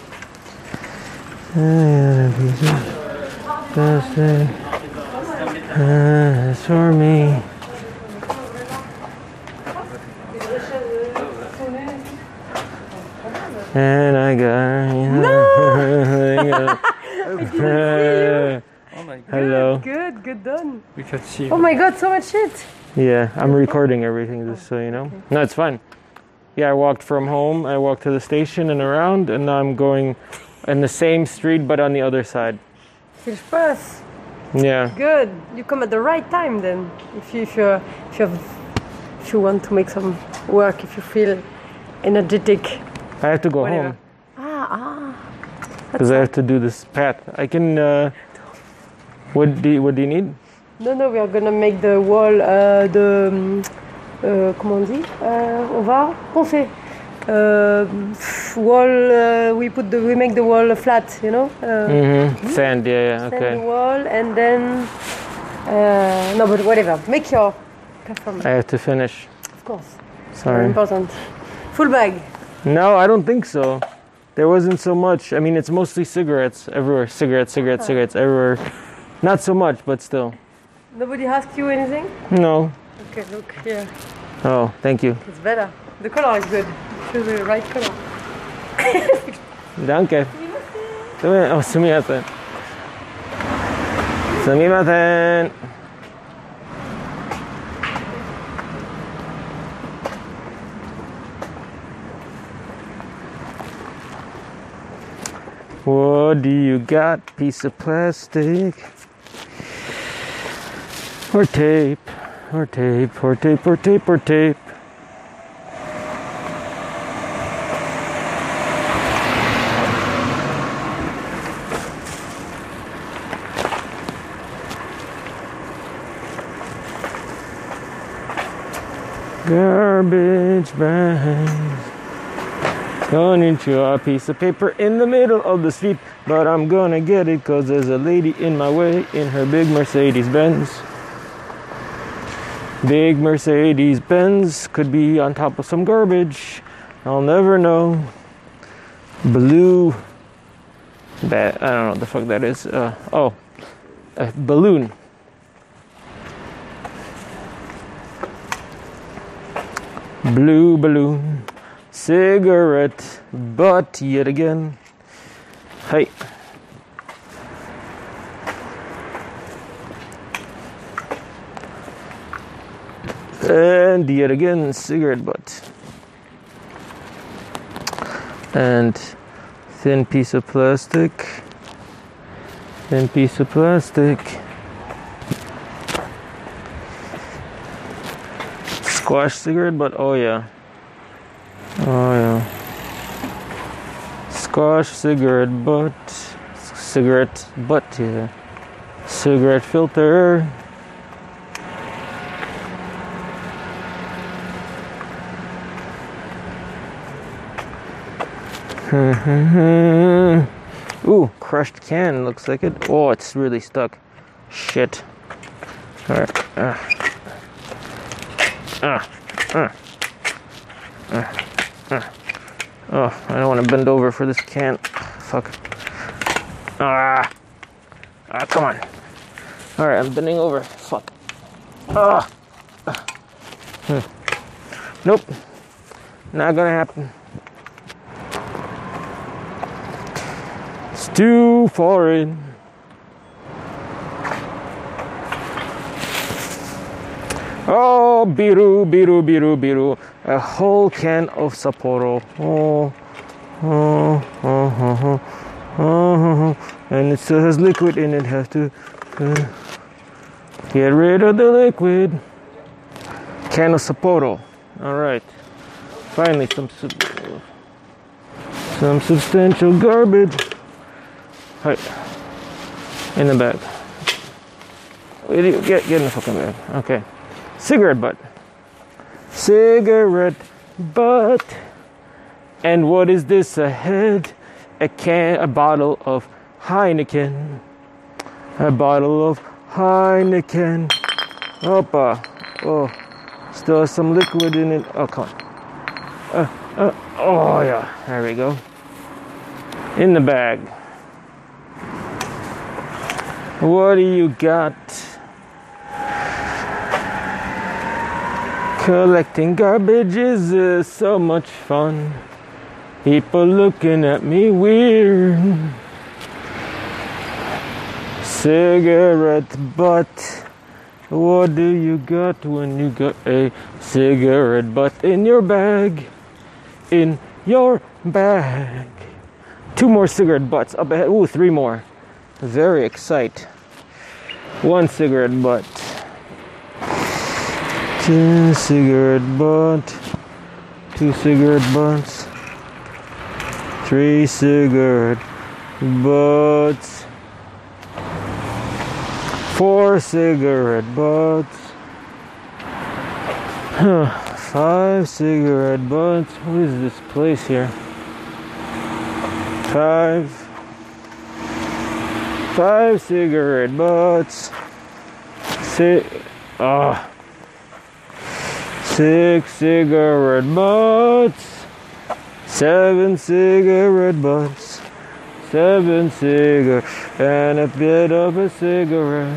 I got a piece of plastic, and it's for me. And I got. Oh my god. Hello. Good done. We can see. Oh my god, so much shit. Yeah, I'm recording everything just so you know. No, it's fine. Yeah, I walked from home, I walked to the station and around, and now I'm going in the same street but on the other side. Feel pass. Yeah. Good. You come at the right time then. If you want to make some work, if you feel energetic. I have to go Whatever. home because I have to do this path. I can. What do you need? No, we are gonna make the wall. Comment on dit? On fait. Wall. We make the wall flat. You know. Sand. Yeah. Sand Okay. the wall and then. No, but whatever. Make your performance. I have to finish. Of course. Very Sorry. important. Full bag. No, I don't think so. There wasn't so much. I mean, it's mostly cigarettes everywhere. Cigarettes everywhere. Not so much, but still. Nobody asked you anything? No. Okay, look here. Oh, thank you. It's better. The color is good. Choose the right color. Danke. Oh, sumimasen. Sumimasen. What do you got? Piece of plastic or tape or tape or tape or tape or tape. Garbage bags. Going into a piece of paper in the middle of the street, but I'm gonna get it cause there's a lady in my way in her big Mercedes Benz. Big Mercedes Benz could be on top of some garbage. I'll never know. Blue. That I don't know what the fuck that is. A balloon. Blue balloon. Cigarette butt yet again. Hey. And yet again, cigarette butt. And thin piece of plastic. Thin piece of plastic. Squash cigarette butt. Oh yeah. Oh yeah. Squash cigarette butt. Cigarette butt, yeah. Cigarette filter. Ooh, crushed can, looks like it. Oh, it's really stuck. Shit. Alright. Oh, I don't want to bend over for this can. Fuck. Come on. Alright, I'm bending over. Fuck. Nope. Not gonna happen. It's too foreign. Oh, biru, biru, biru, biru. A whole can of Sapporo. Oh, And it still has liquid in it. Have to get rid of the liquid. Can of Sapporo. All right. Finally, some substantial garbage. Right. In the bag. Get in the fucking bag. Okay. Cigarette butt. Cigarette butt. And what is this ahead? A bottle of Heineken. A bottle of Heineken. Opa. Oh. Still has some liquid in it. Oh, come on. Oh, yeah. There we go. In the bag. What do you got? Collecting garbage is so much fun. People looking at me weird. Cigarette butt. What do you got when you got a cigarette butt in your bag? In your bag. 2 more cigarette butts up ahead. Ooh, 3 more. Very excited. 1 cigarette butt. 2 cigarette butt. 2 cigarette butts. 3 cigarette butts. 4 cigarette butts. 5 cigarette butts. What is this place here? 5 cigarette butts. 6 cigarette butts. 7 cigarette butts. 7 cigarettes and a bit of a cigarette.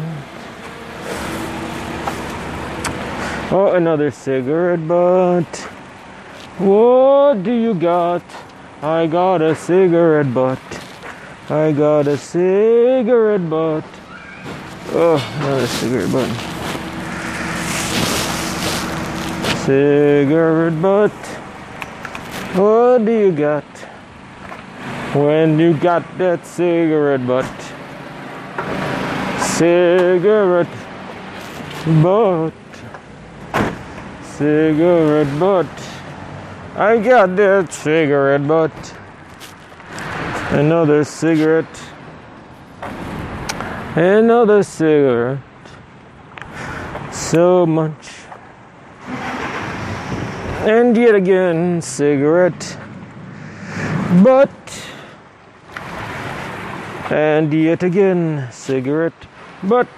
Oh, another cigarette butt. What do you got? I got a cigarette butt. I got a cigarette butt. Oh, another cigarette butt. Cigarette butt. What do you got? When you got that cigarette butt. Cigarette butt. Cigarette butt. I got that cigarette butt. Another cigarette. Another cigarette. So much. And yet again, cigarette butt. And yet again, cigarette butt.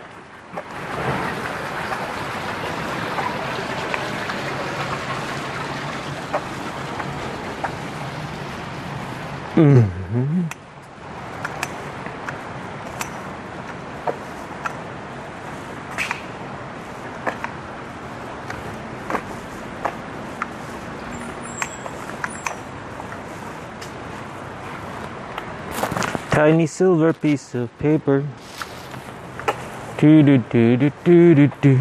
Mm-hmm. Tiny silver piece of paper. Do do do do do do do.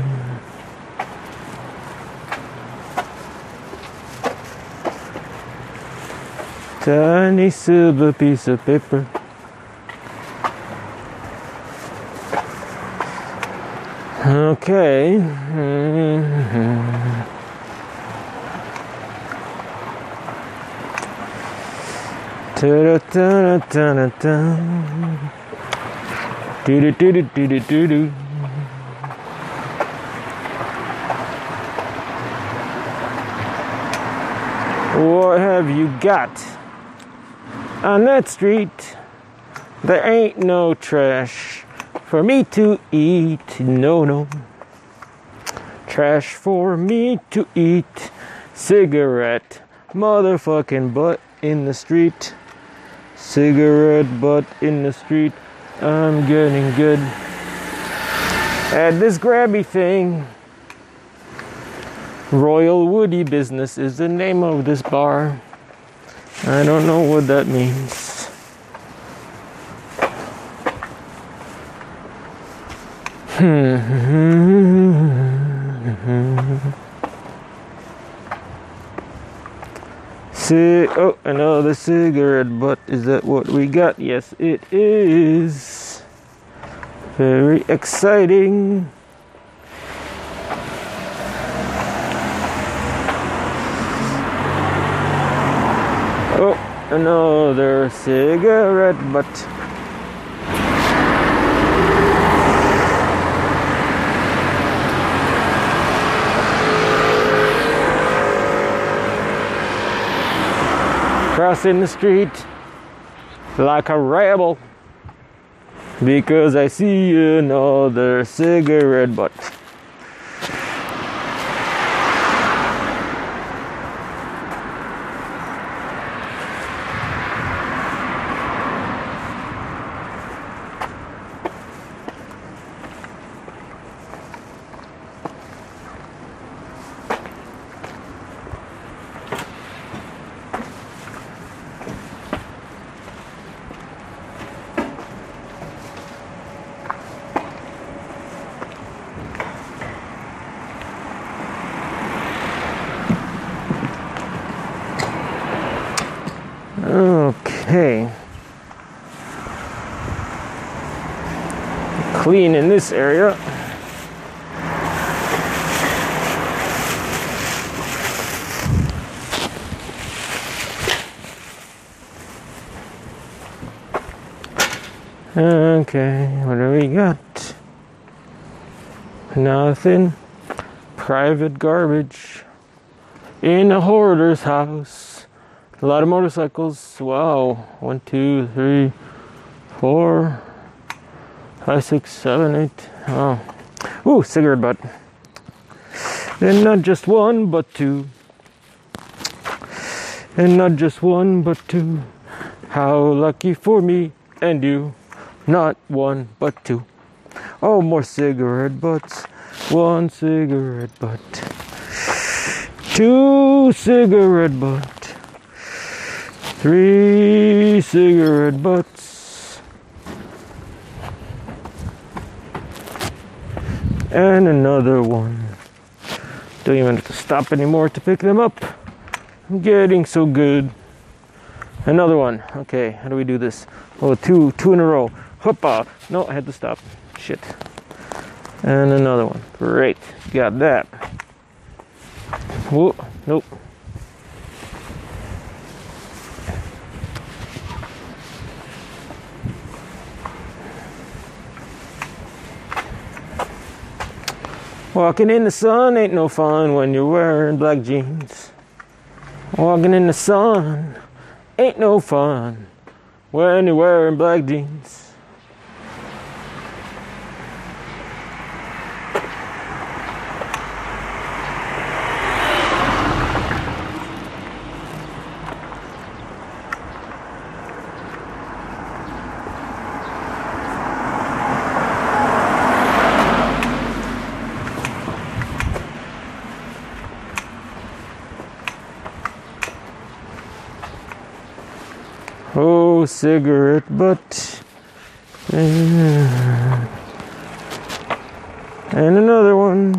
Tiny silver piece of paper. Okay. Ta-da-ta-da-ta-da-ta. Do-do-do-do-do-do-do. What have you got? On that street, there ain't no trash for me to eat. No, no. Trash for me to eat. Cigarette, motherfucking butt in the street. Cigarette butt in the street. I'm getting good at this grabby thing. Royal Woody Business is the name of this bar. I don't know what that means. Oh, another cigarette butt. Is that what we got? Yes, it is. Very exciting. Oh, another cigarette butt. Crossing the street like a rebel because I see another cigarette butt. Okay. Clean in this area. Okay, what do we got? Nothing. Private garbage in a hoarder's house. A lot of motorcycles. Wow. 1, 2, 3, 4, 5, 6, 7, 8. Oh. Ooh, cigarette butt. And not just one, but two. And not just one, but two. How lucky for me and you. Not one, but two. Oh, more cigarette butts. One cigarette butt. Two cigarette butt. 3 cigarette butts. And another one. Don't even have to stop anymore to pick them up. I'm getting so good. Another one. Okay, how do we do this? Oh, two in a row. Hoppa. No, I had to stop. Shit. And another one. Great. Got that. Whoa. Nope. Walking in the sun ain't no fun when you're wearing black jeans. Walking in the sun ain't no fun when you're wearing black jeans. Oh, cigarette butt. And another one.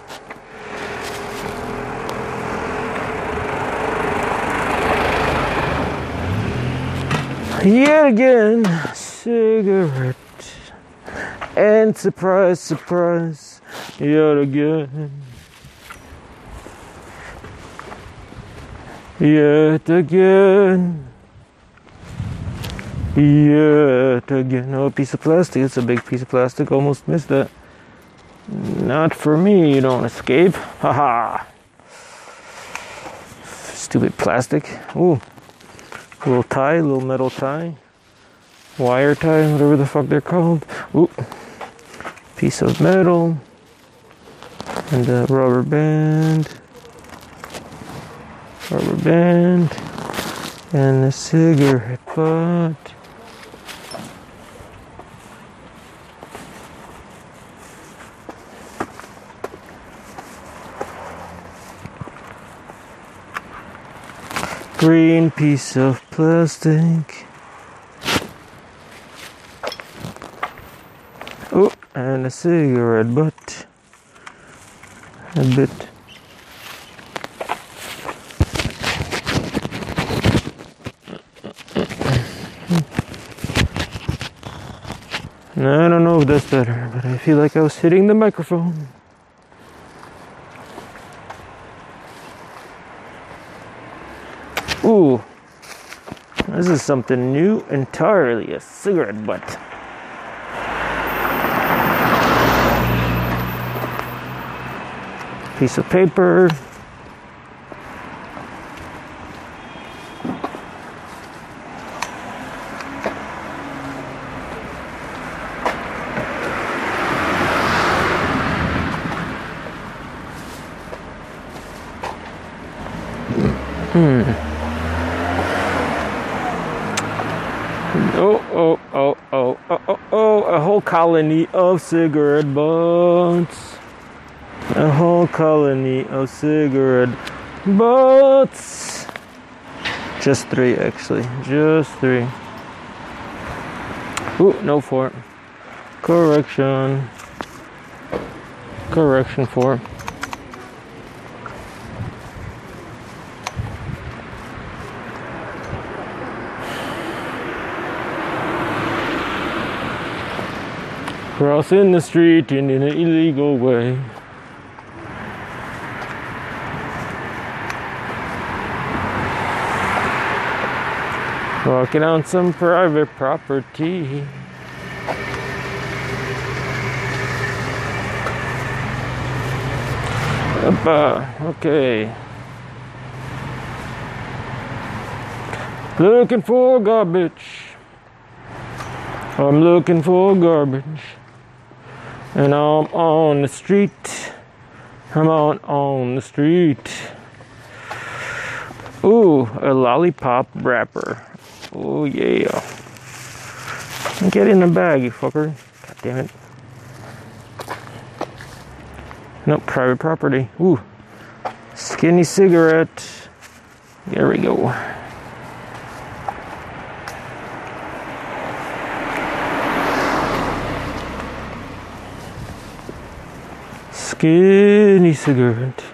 Yet again, cigarette. And surprise, surprise, yet again. Yet again. Yet again. Oh, a piece of plastic. It's a big piece of plastic. Almost missed that. Not for me. You don't escape. Haha. Stupid plastic. Ooh. Little tie. Little metal tie. Wire tie. Whatever the fuck they're called. Ooh. Piece of metal. And a rubber band. Rubber band. And a cigarette butt. Green piece of plastic. Oh, and a cigarette butt. A bit. I don't know if that's better, but I feel like I was hitting the microphone. Ooh, this is something new entirely, a cigarette butt. Piece of paper. Oh, a whole colony of cigarette butts. A whole colony of cigarette butts. Just 3, actually. Just 3. Ooh, no 4. Correction. Correction 4. Crossing the street in an illegal way. Walking on some private property. Okay. Looking for garbage. I'm looking for garbage. And I'm on the street. I'm out on the street. Ooh, a lollipop wrapper. Oh yeah. Get in the bag, you fucker. God damn it. Nope, private property. Ooh. Skinny cigarette. There we go. Skinny cigarette.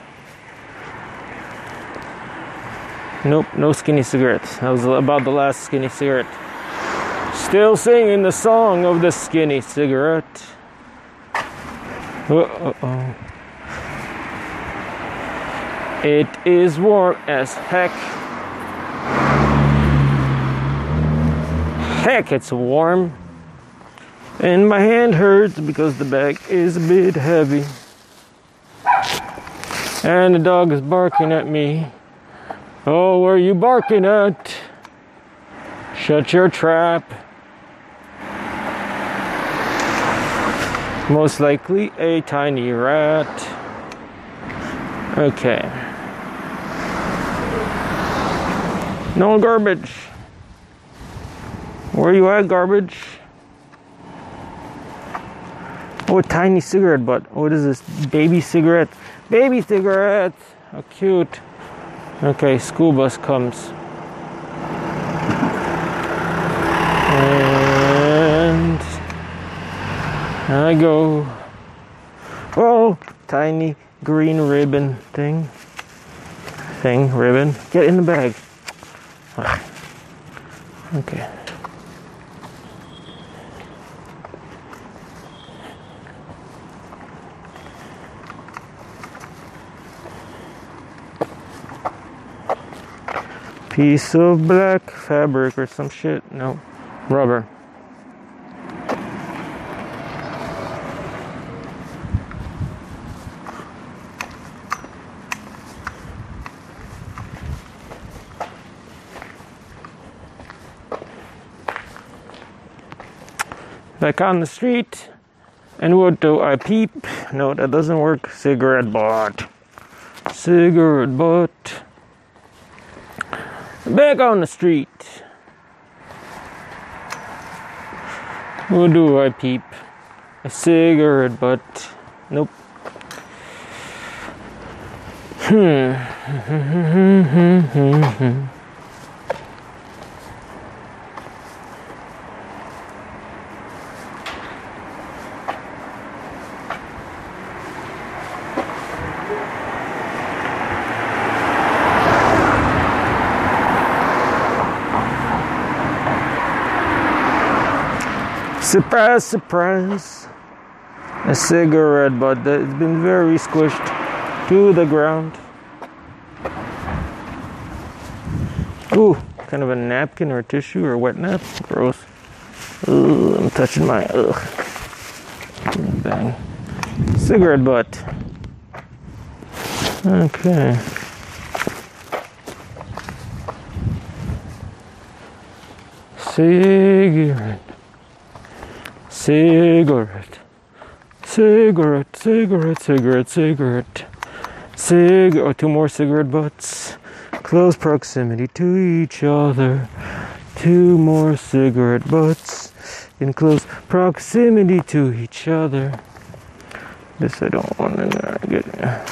Nope, no skinny cigarettes. That was about the last skinny cigarette. Still singing the song of the skinny cigarette. Uh-oh. It is warm as heck. Heck, it's warm. And my hand hurts because the bag is a bit heavy. And the dog is barking at me. Oh, where are you barking at? Shut your trap. Most likely a tiny rat. Okay. No garbage. Where are you at, garbage? Oh, a tiny cigarette butt. What is this? Baby cigarette. Baby cigarette. How cute. Okay, school bus comes. And I go. Oh, tiny green ribbon thing. Ribbon. Get in the bag. Okay. Piece of black fabric or some shit. No. Rubber. Back on the street. And what do I peep? No, that doesn't work. Cigarette butt. Cigarette butt. Back on the street. What do I peep? A cigarette butt. Nope. Surprise, surprise. A cigarette butt that has been very squished to the ground. Ooh, kind of a napkin or a tissue or a wet nap. Gross. Ooh, I'm touching my bang. Cigarette butt. Okay. Cigarette. Cigarette. Cigarette, cigarette, cigarette, cigarette. Oh, two more cigarette butts. Close proximity to each other. Two more cigarette butts in close proximity to each other. This I don't want to get.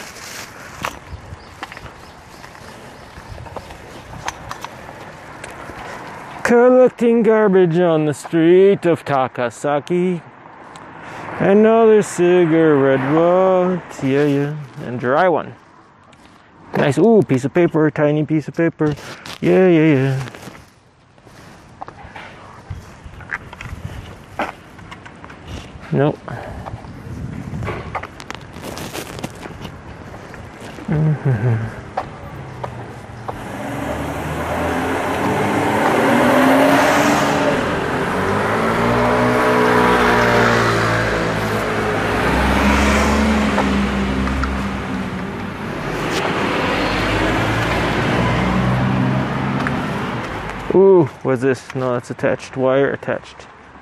Collecting garbage on the street of Takasaki. Another cigarette butt. Yeah. And dry one. Nice. Ooh, piece of paper. Tiny piece of paper. Yeah. Nope. Ooh, what's this? No, that's attached. Wire attached.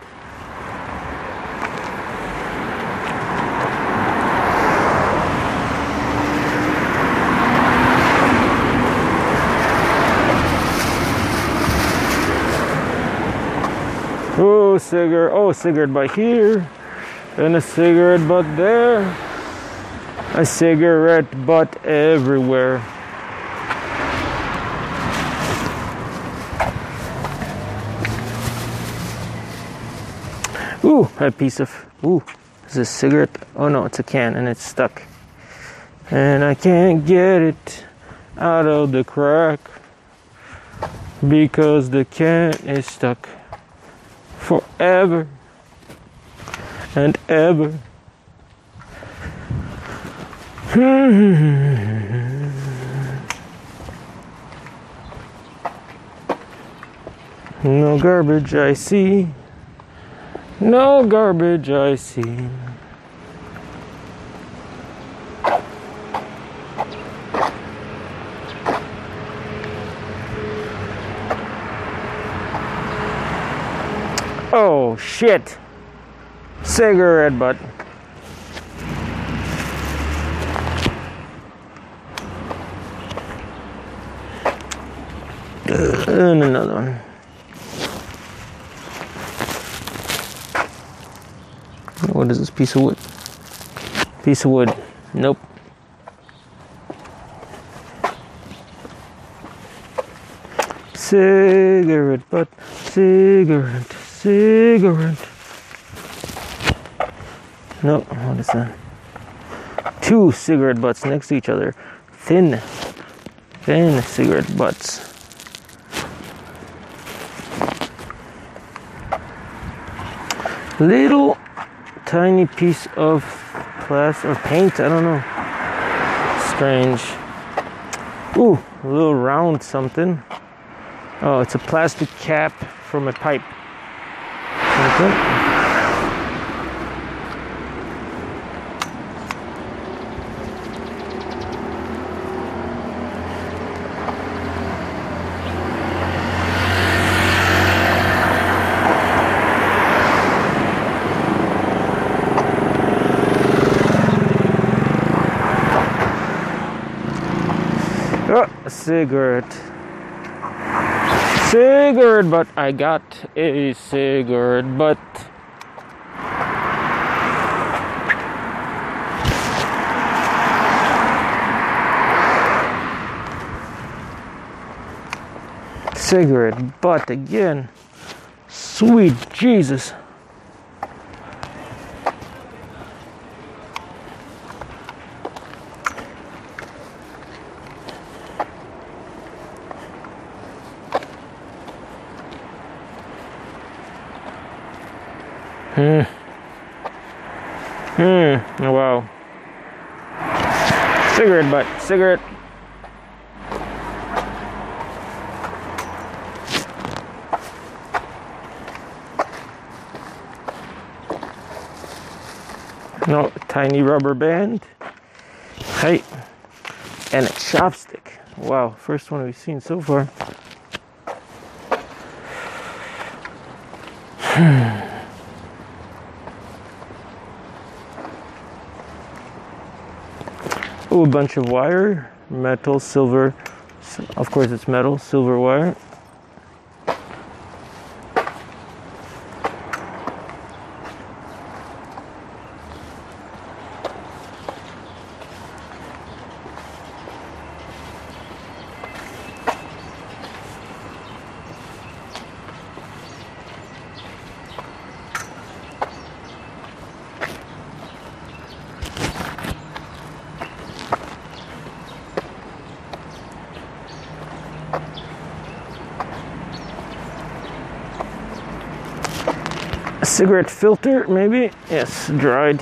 Oh, cigarette butt here. And a cigarette butt there. A cigarette butt everywhere. Ooh, a piece of, is this a cigarette? Oh no, it's a can and it's stuck. And I can't get it out of the crack because the can is stuck forever and ever. No garbage I see. No garbage I see. Oh shit. Cigarette butt. And another one. What is this piece of wood? Piece of wood. Nope. Cigarette butt. Cigarette. Nope. What is that? Two cigarette butts next to each other. Thin cigarette butts. Little tiny piece of plastic or paint, I don't know. Strange. Ooh, a little round something. Oh, it's a plastic cap from a pipe. Okay. A cigarette butt. I got a cigarette butt. Cigarette butt again. Sweet Jesus. Oh, wow. Cigarette butt, cigarette. No, tiny rubber band. Hey, and a chopstick. Wow, first one we've seen so far. Oh, a bunch of wire, metal, silver. Of course, it's metal, silver wire. Cigarette filter, maybe? Yes, dried.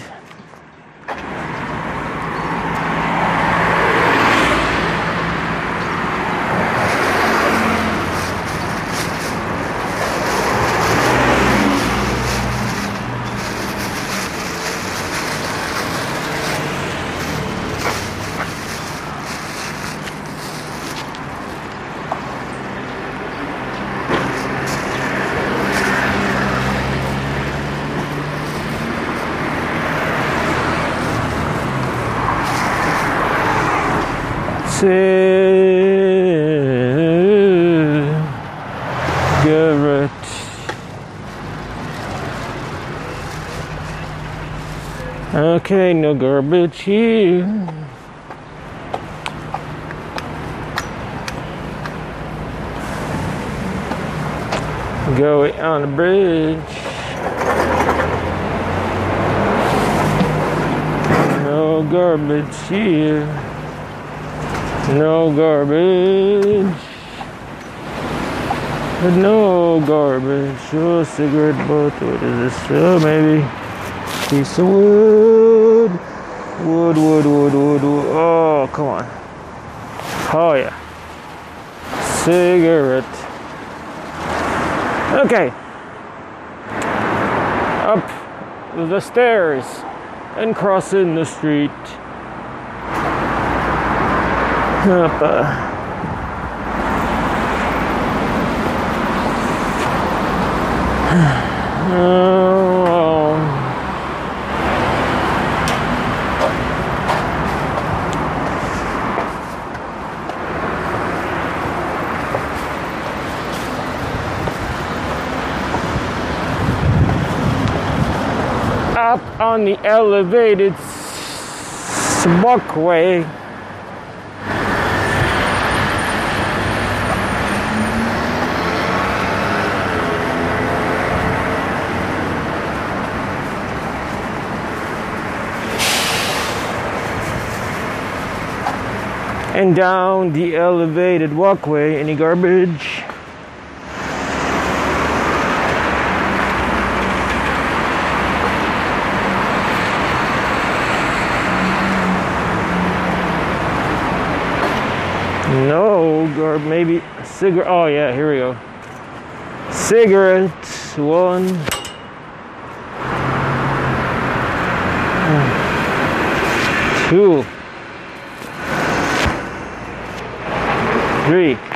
Cigarette. Okay, no garbage here. Going on the bridge. No garbage here. No garbage. No garbage. Oh, cigarette butt. What is this? Oh, maybe piece of wood. Wood. Oh, come on. Oh, yeah. Cigarette. Okay. Up the stairs and crossing the street. Up, up on the elevated walkway. And down the elevated walkway. Any garbage? No, maybe cigarette. Oh yeah, here we go. Cigarette, 1, 2, 3,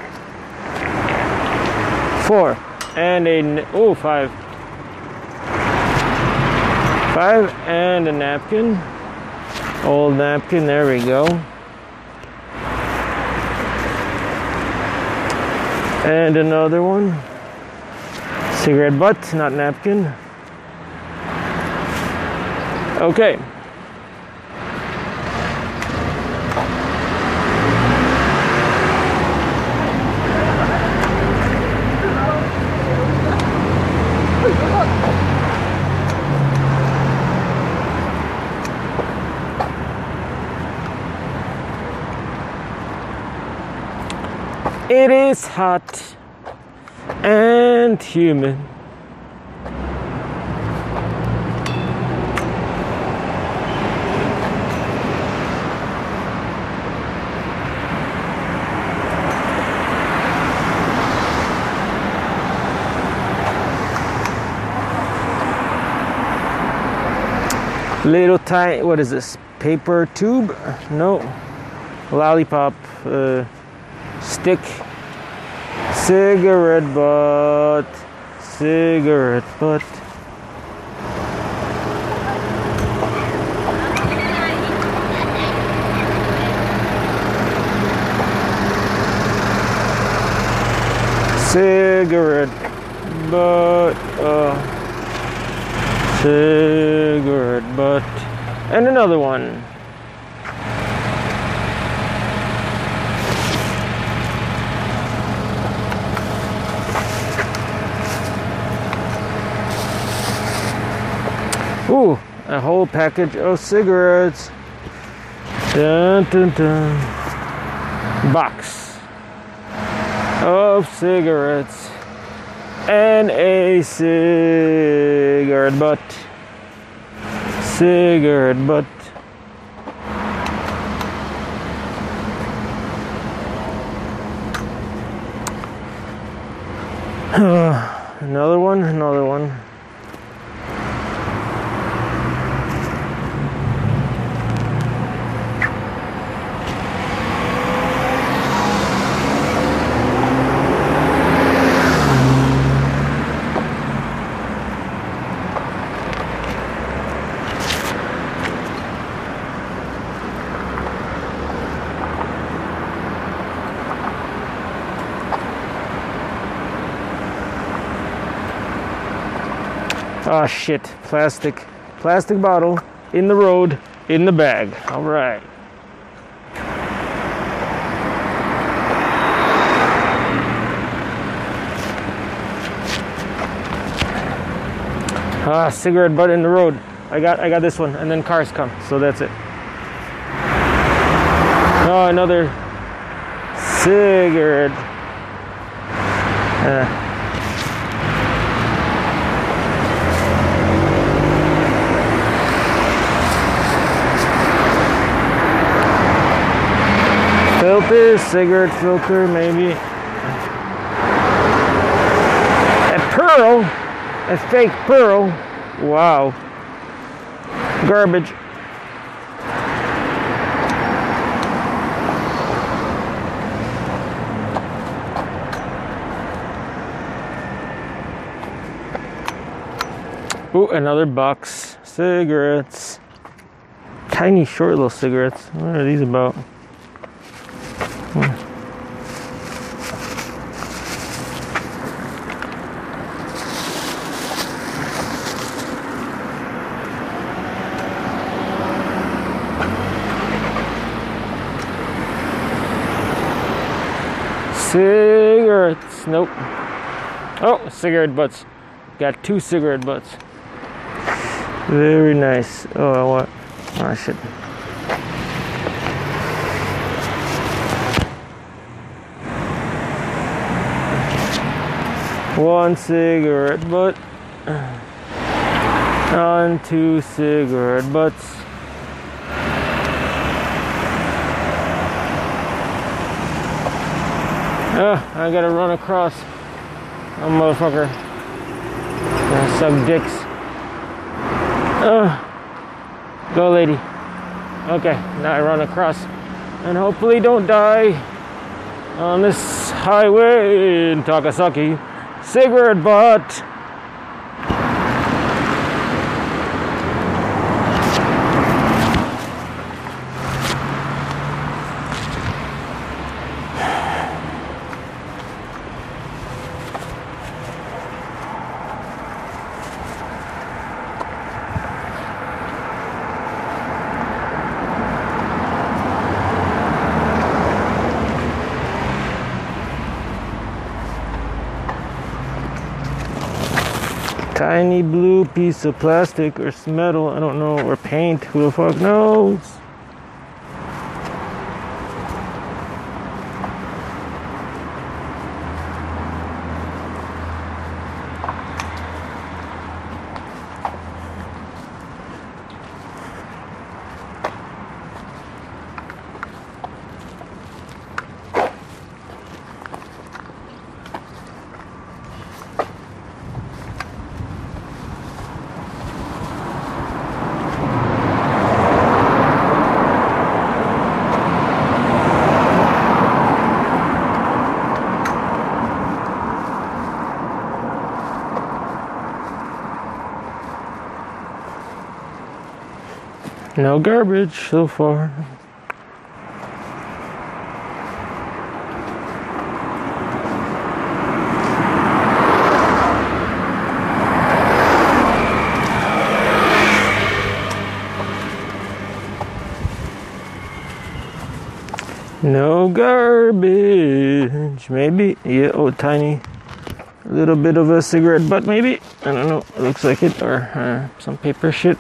4, and a 5. 5 and a napkin. Old napkin, there we go. And another one. Cigarette butt, not napkin. Okay. It is hot and humid. Little tiny, what is this? Paper tube? No. Lollipop stick. Cigarette butt. Cigarette butt. Cigarette butt. Cigarette butt. And another one. Ooh, a whole package of cigarettes. Dun, dun, dun. Box of cigarettes and a cigarette butt. Cigarette butt. Another one, another one. Oh shit, plastic bottle in the road, in the bag. All right. Ah, cigarette butt in the road. I got this one, and then cars come, so that's it. Oh, another cigarette. Filter, cigarette filter, maybe. A pearl, a fake pearl. Wow. Garbage. Ooh, another box. Cigarettes. Tiny, short little cigarettes. What are these about? Cigarettes. Nope. Oh, cigarette butts. Got 2 cigarette butts. Very nice. Oh, what? Oh, shit. One cigarette butt. On 2 cigarette butts. Oh, I gotta run across. Oh, motherfucker. Gonna suck dicks. Go, lady. Okay, now I run across. And hopefully don't die on this highway in Takasaki. Cigarette butt. Tiny blue piece of plastic or metal, I don't know, or paint, who the fuck knows? No garbage so far. No garbage. Maybe. Yeah, oh, tiny. A little bit of a cigarette butt, maybe. I don't know. It looks like it. Or some paper shit.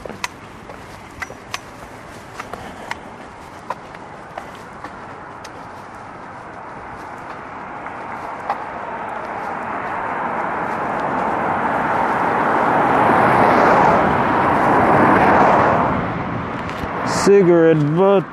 Cigarette butt.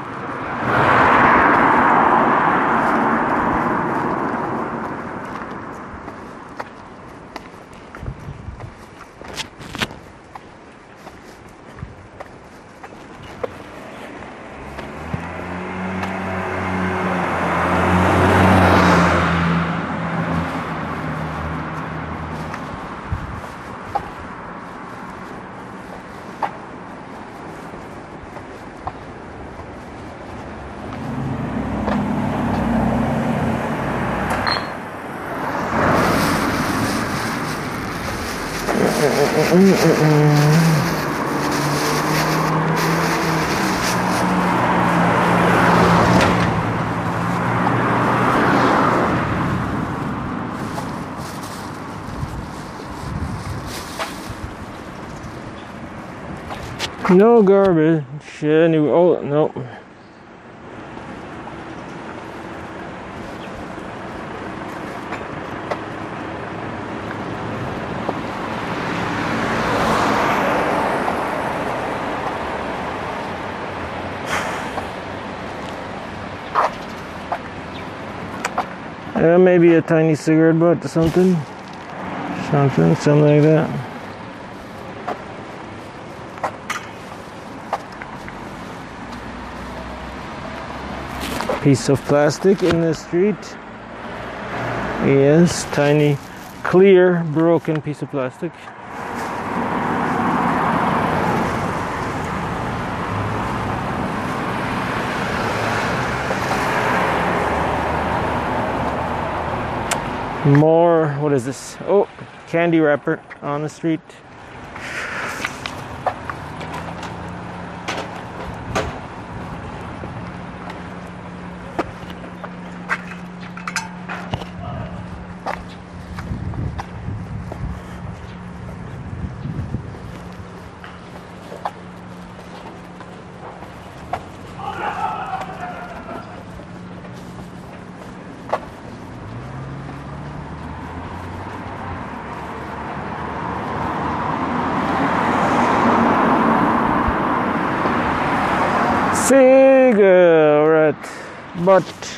No garbage. Anyway, oh no. Maybe a tiny cigarette butt or something like that. Piece of plastic in the street. Yes, tiny, clear, broken piece of plastic. More, what is this? Oh, candy wrapper on the street. Cigarette butt.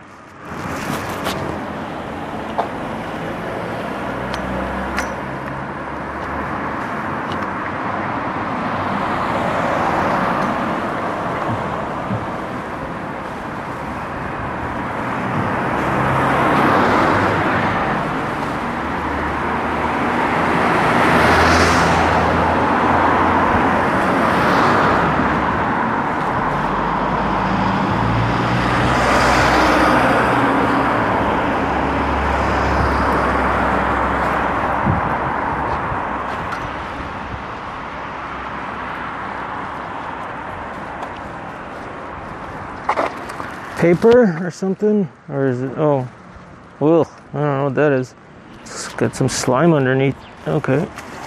Paper or something? Or is it, oh, ugh, I don't know what that is. It's got some slime underneath. Okay.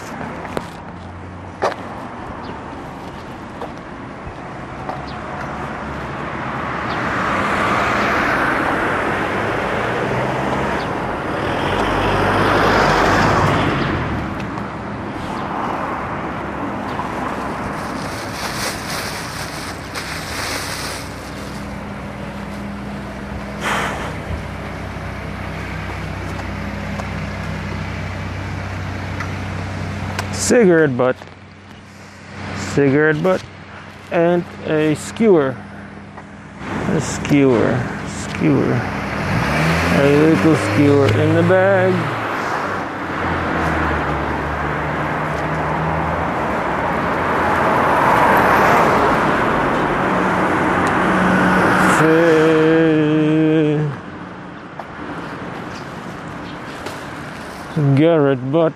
Cigarette butt, and a skewer, a little skewer in the bag. Cigarette butt.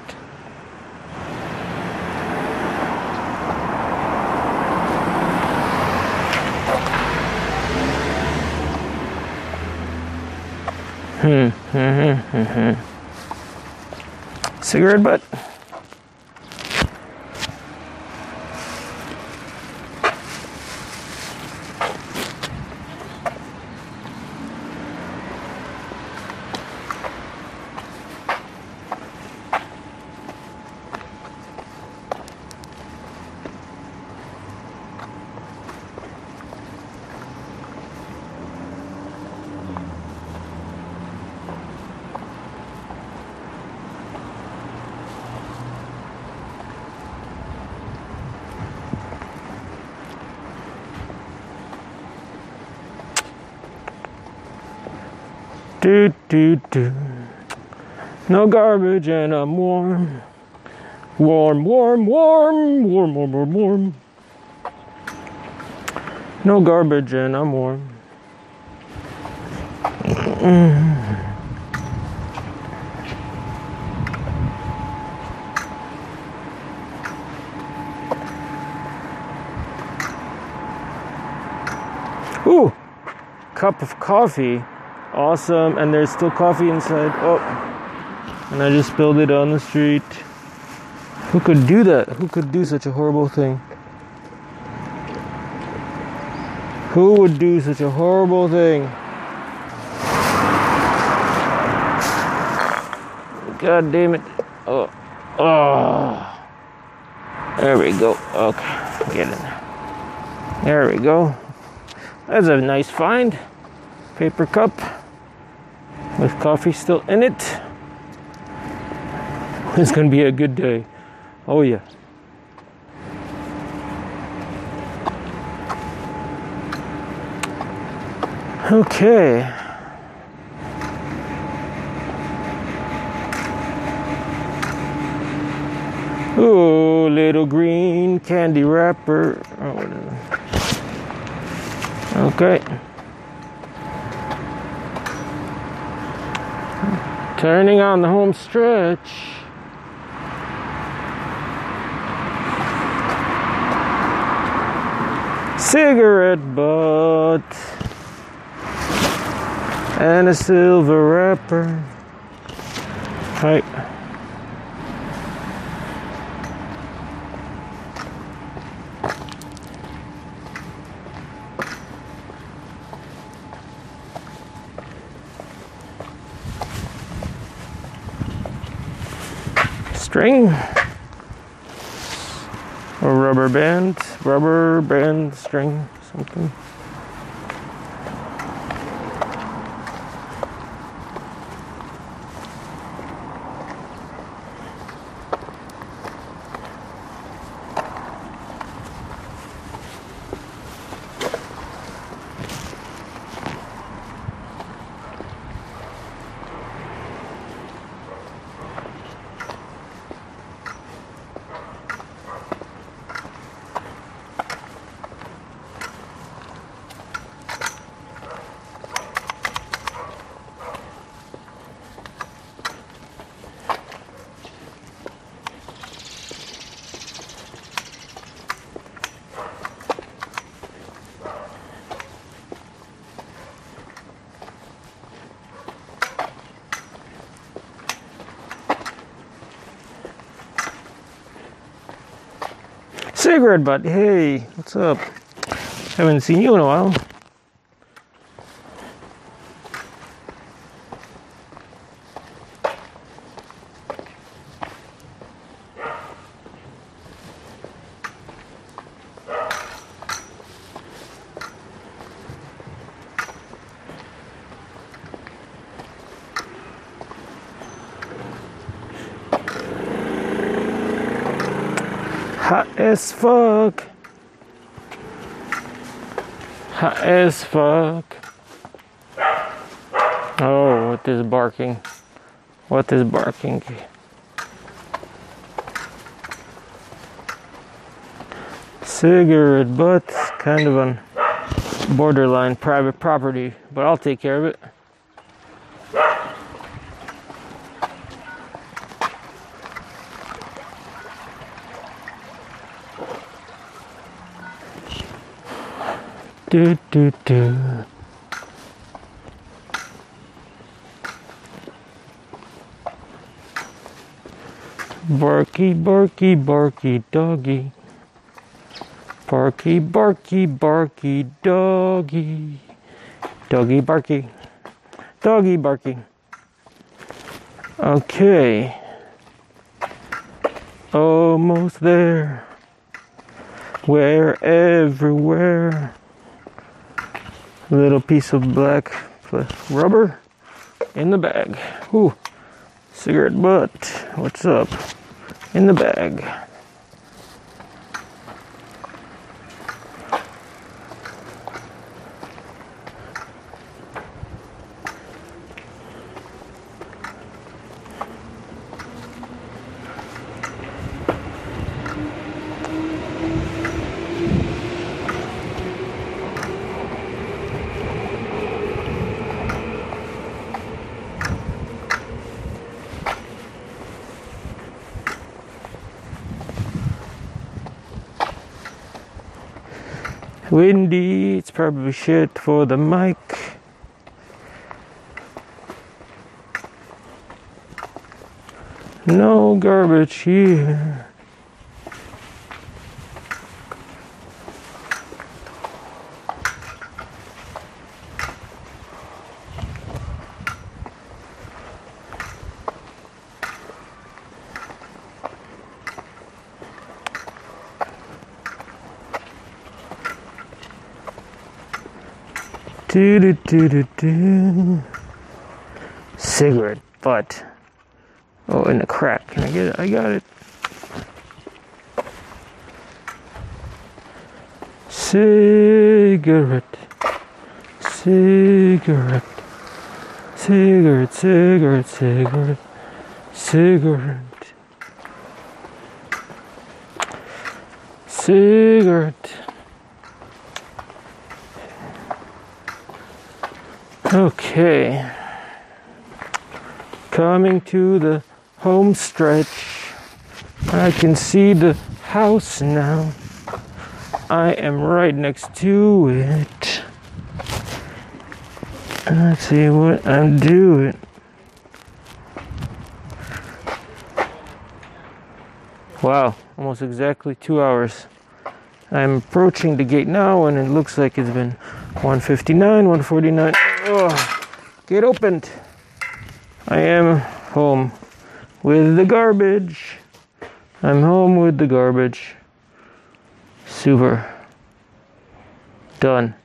Cigarette butt. Do do do. No garbage and I'm warm. Warm, warm, warm, warm, warm, warm, warm. No garbage and I'm warm. Ooh, cup of coffee. Awesome, and there's still coffee inside. Oh, and I just spilled it on the street. Who could do that? Who could do such a horrible thing? Who would do such a horrible thing? God damn it. Oh. There we go. Okay, get in there. There we go. That's a nice find. Paper cup with coffee still in it. It's gonna be a good day. Oh yeah. Okay. Ooh, little green candy wrapper. Oh, whatever. Okay. Turning on the home stretch. Cigarette butt. And a silver wrapper. Right. String or rubber band string, something. Cigarette butt, hey, what's up? Haven't seen you in a while. Hot as fuck. Hot as fuck. Oh, what is barking? What is barking? Cigarette butt, kind of on borderline private property, but I'll take care of it. Do do do. Barky, barky, barky, doggy. Barky, barky, barky, doggy. Doggy, barky. Doggy, barky. Okay. Almost there. We're everywhere. Little piece of black rubber in the bag. Ooh. Cigarette butt. What's up? In the bag. Windy, it's probably shit for the mic. No garbage here. Do do do do do. Cigarette butt. Oh, in the crack. Can I get it? I got it. Cigarette. Cigarette. Cigarette, cigarette, cigarette. Cigarette. Cigarette. Okay, coming to the home stretch. I can see the house now. I am right next to it. Let's see what I'm doing. Wow, almost exactly 2 hours. I'm approaching the gate now and it looks like it's been 1:59, 1:49. Oh, get opened. I am home with the garbage. I'm home with the garbage. Super. Done.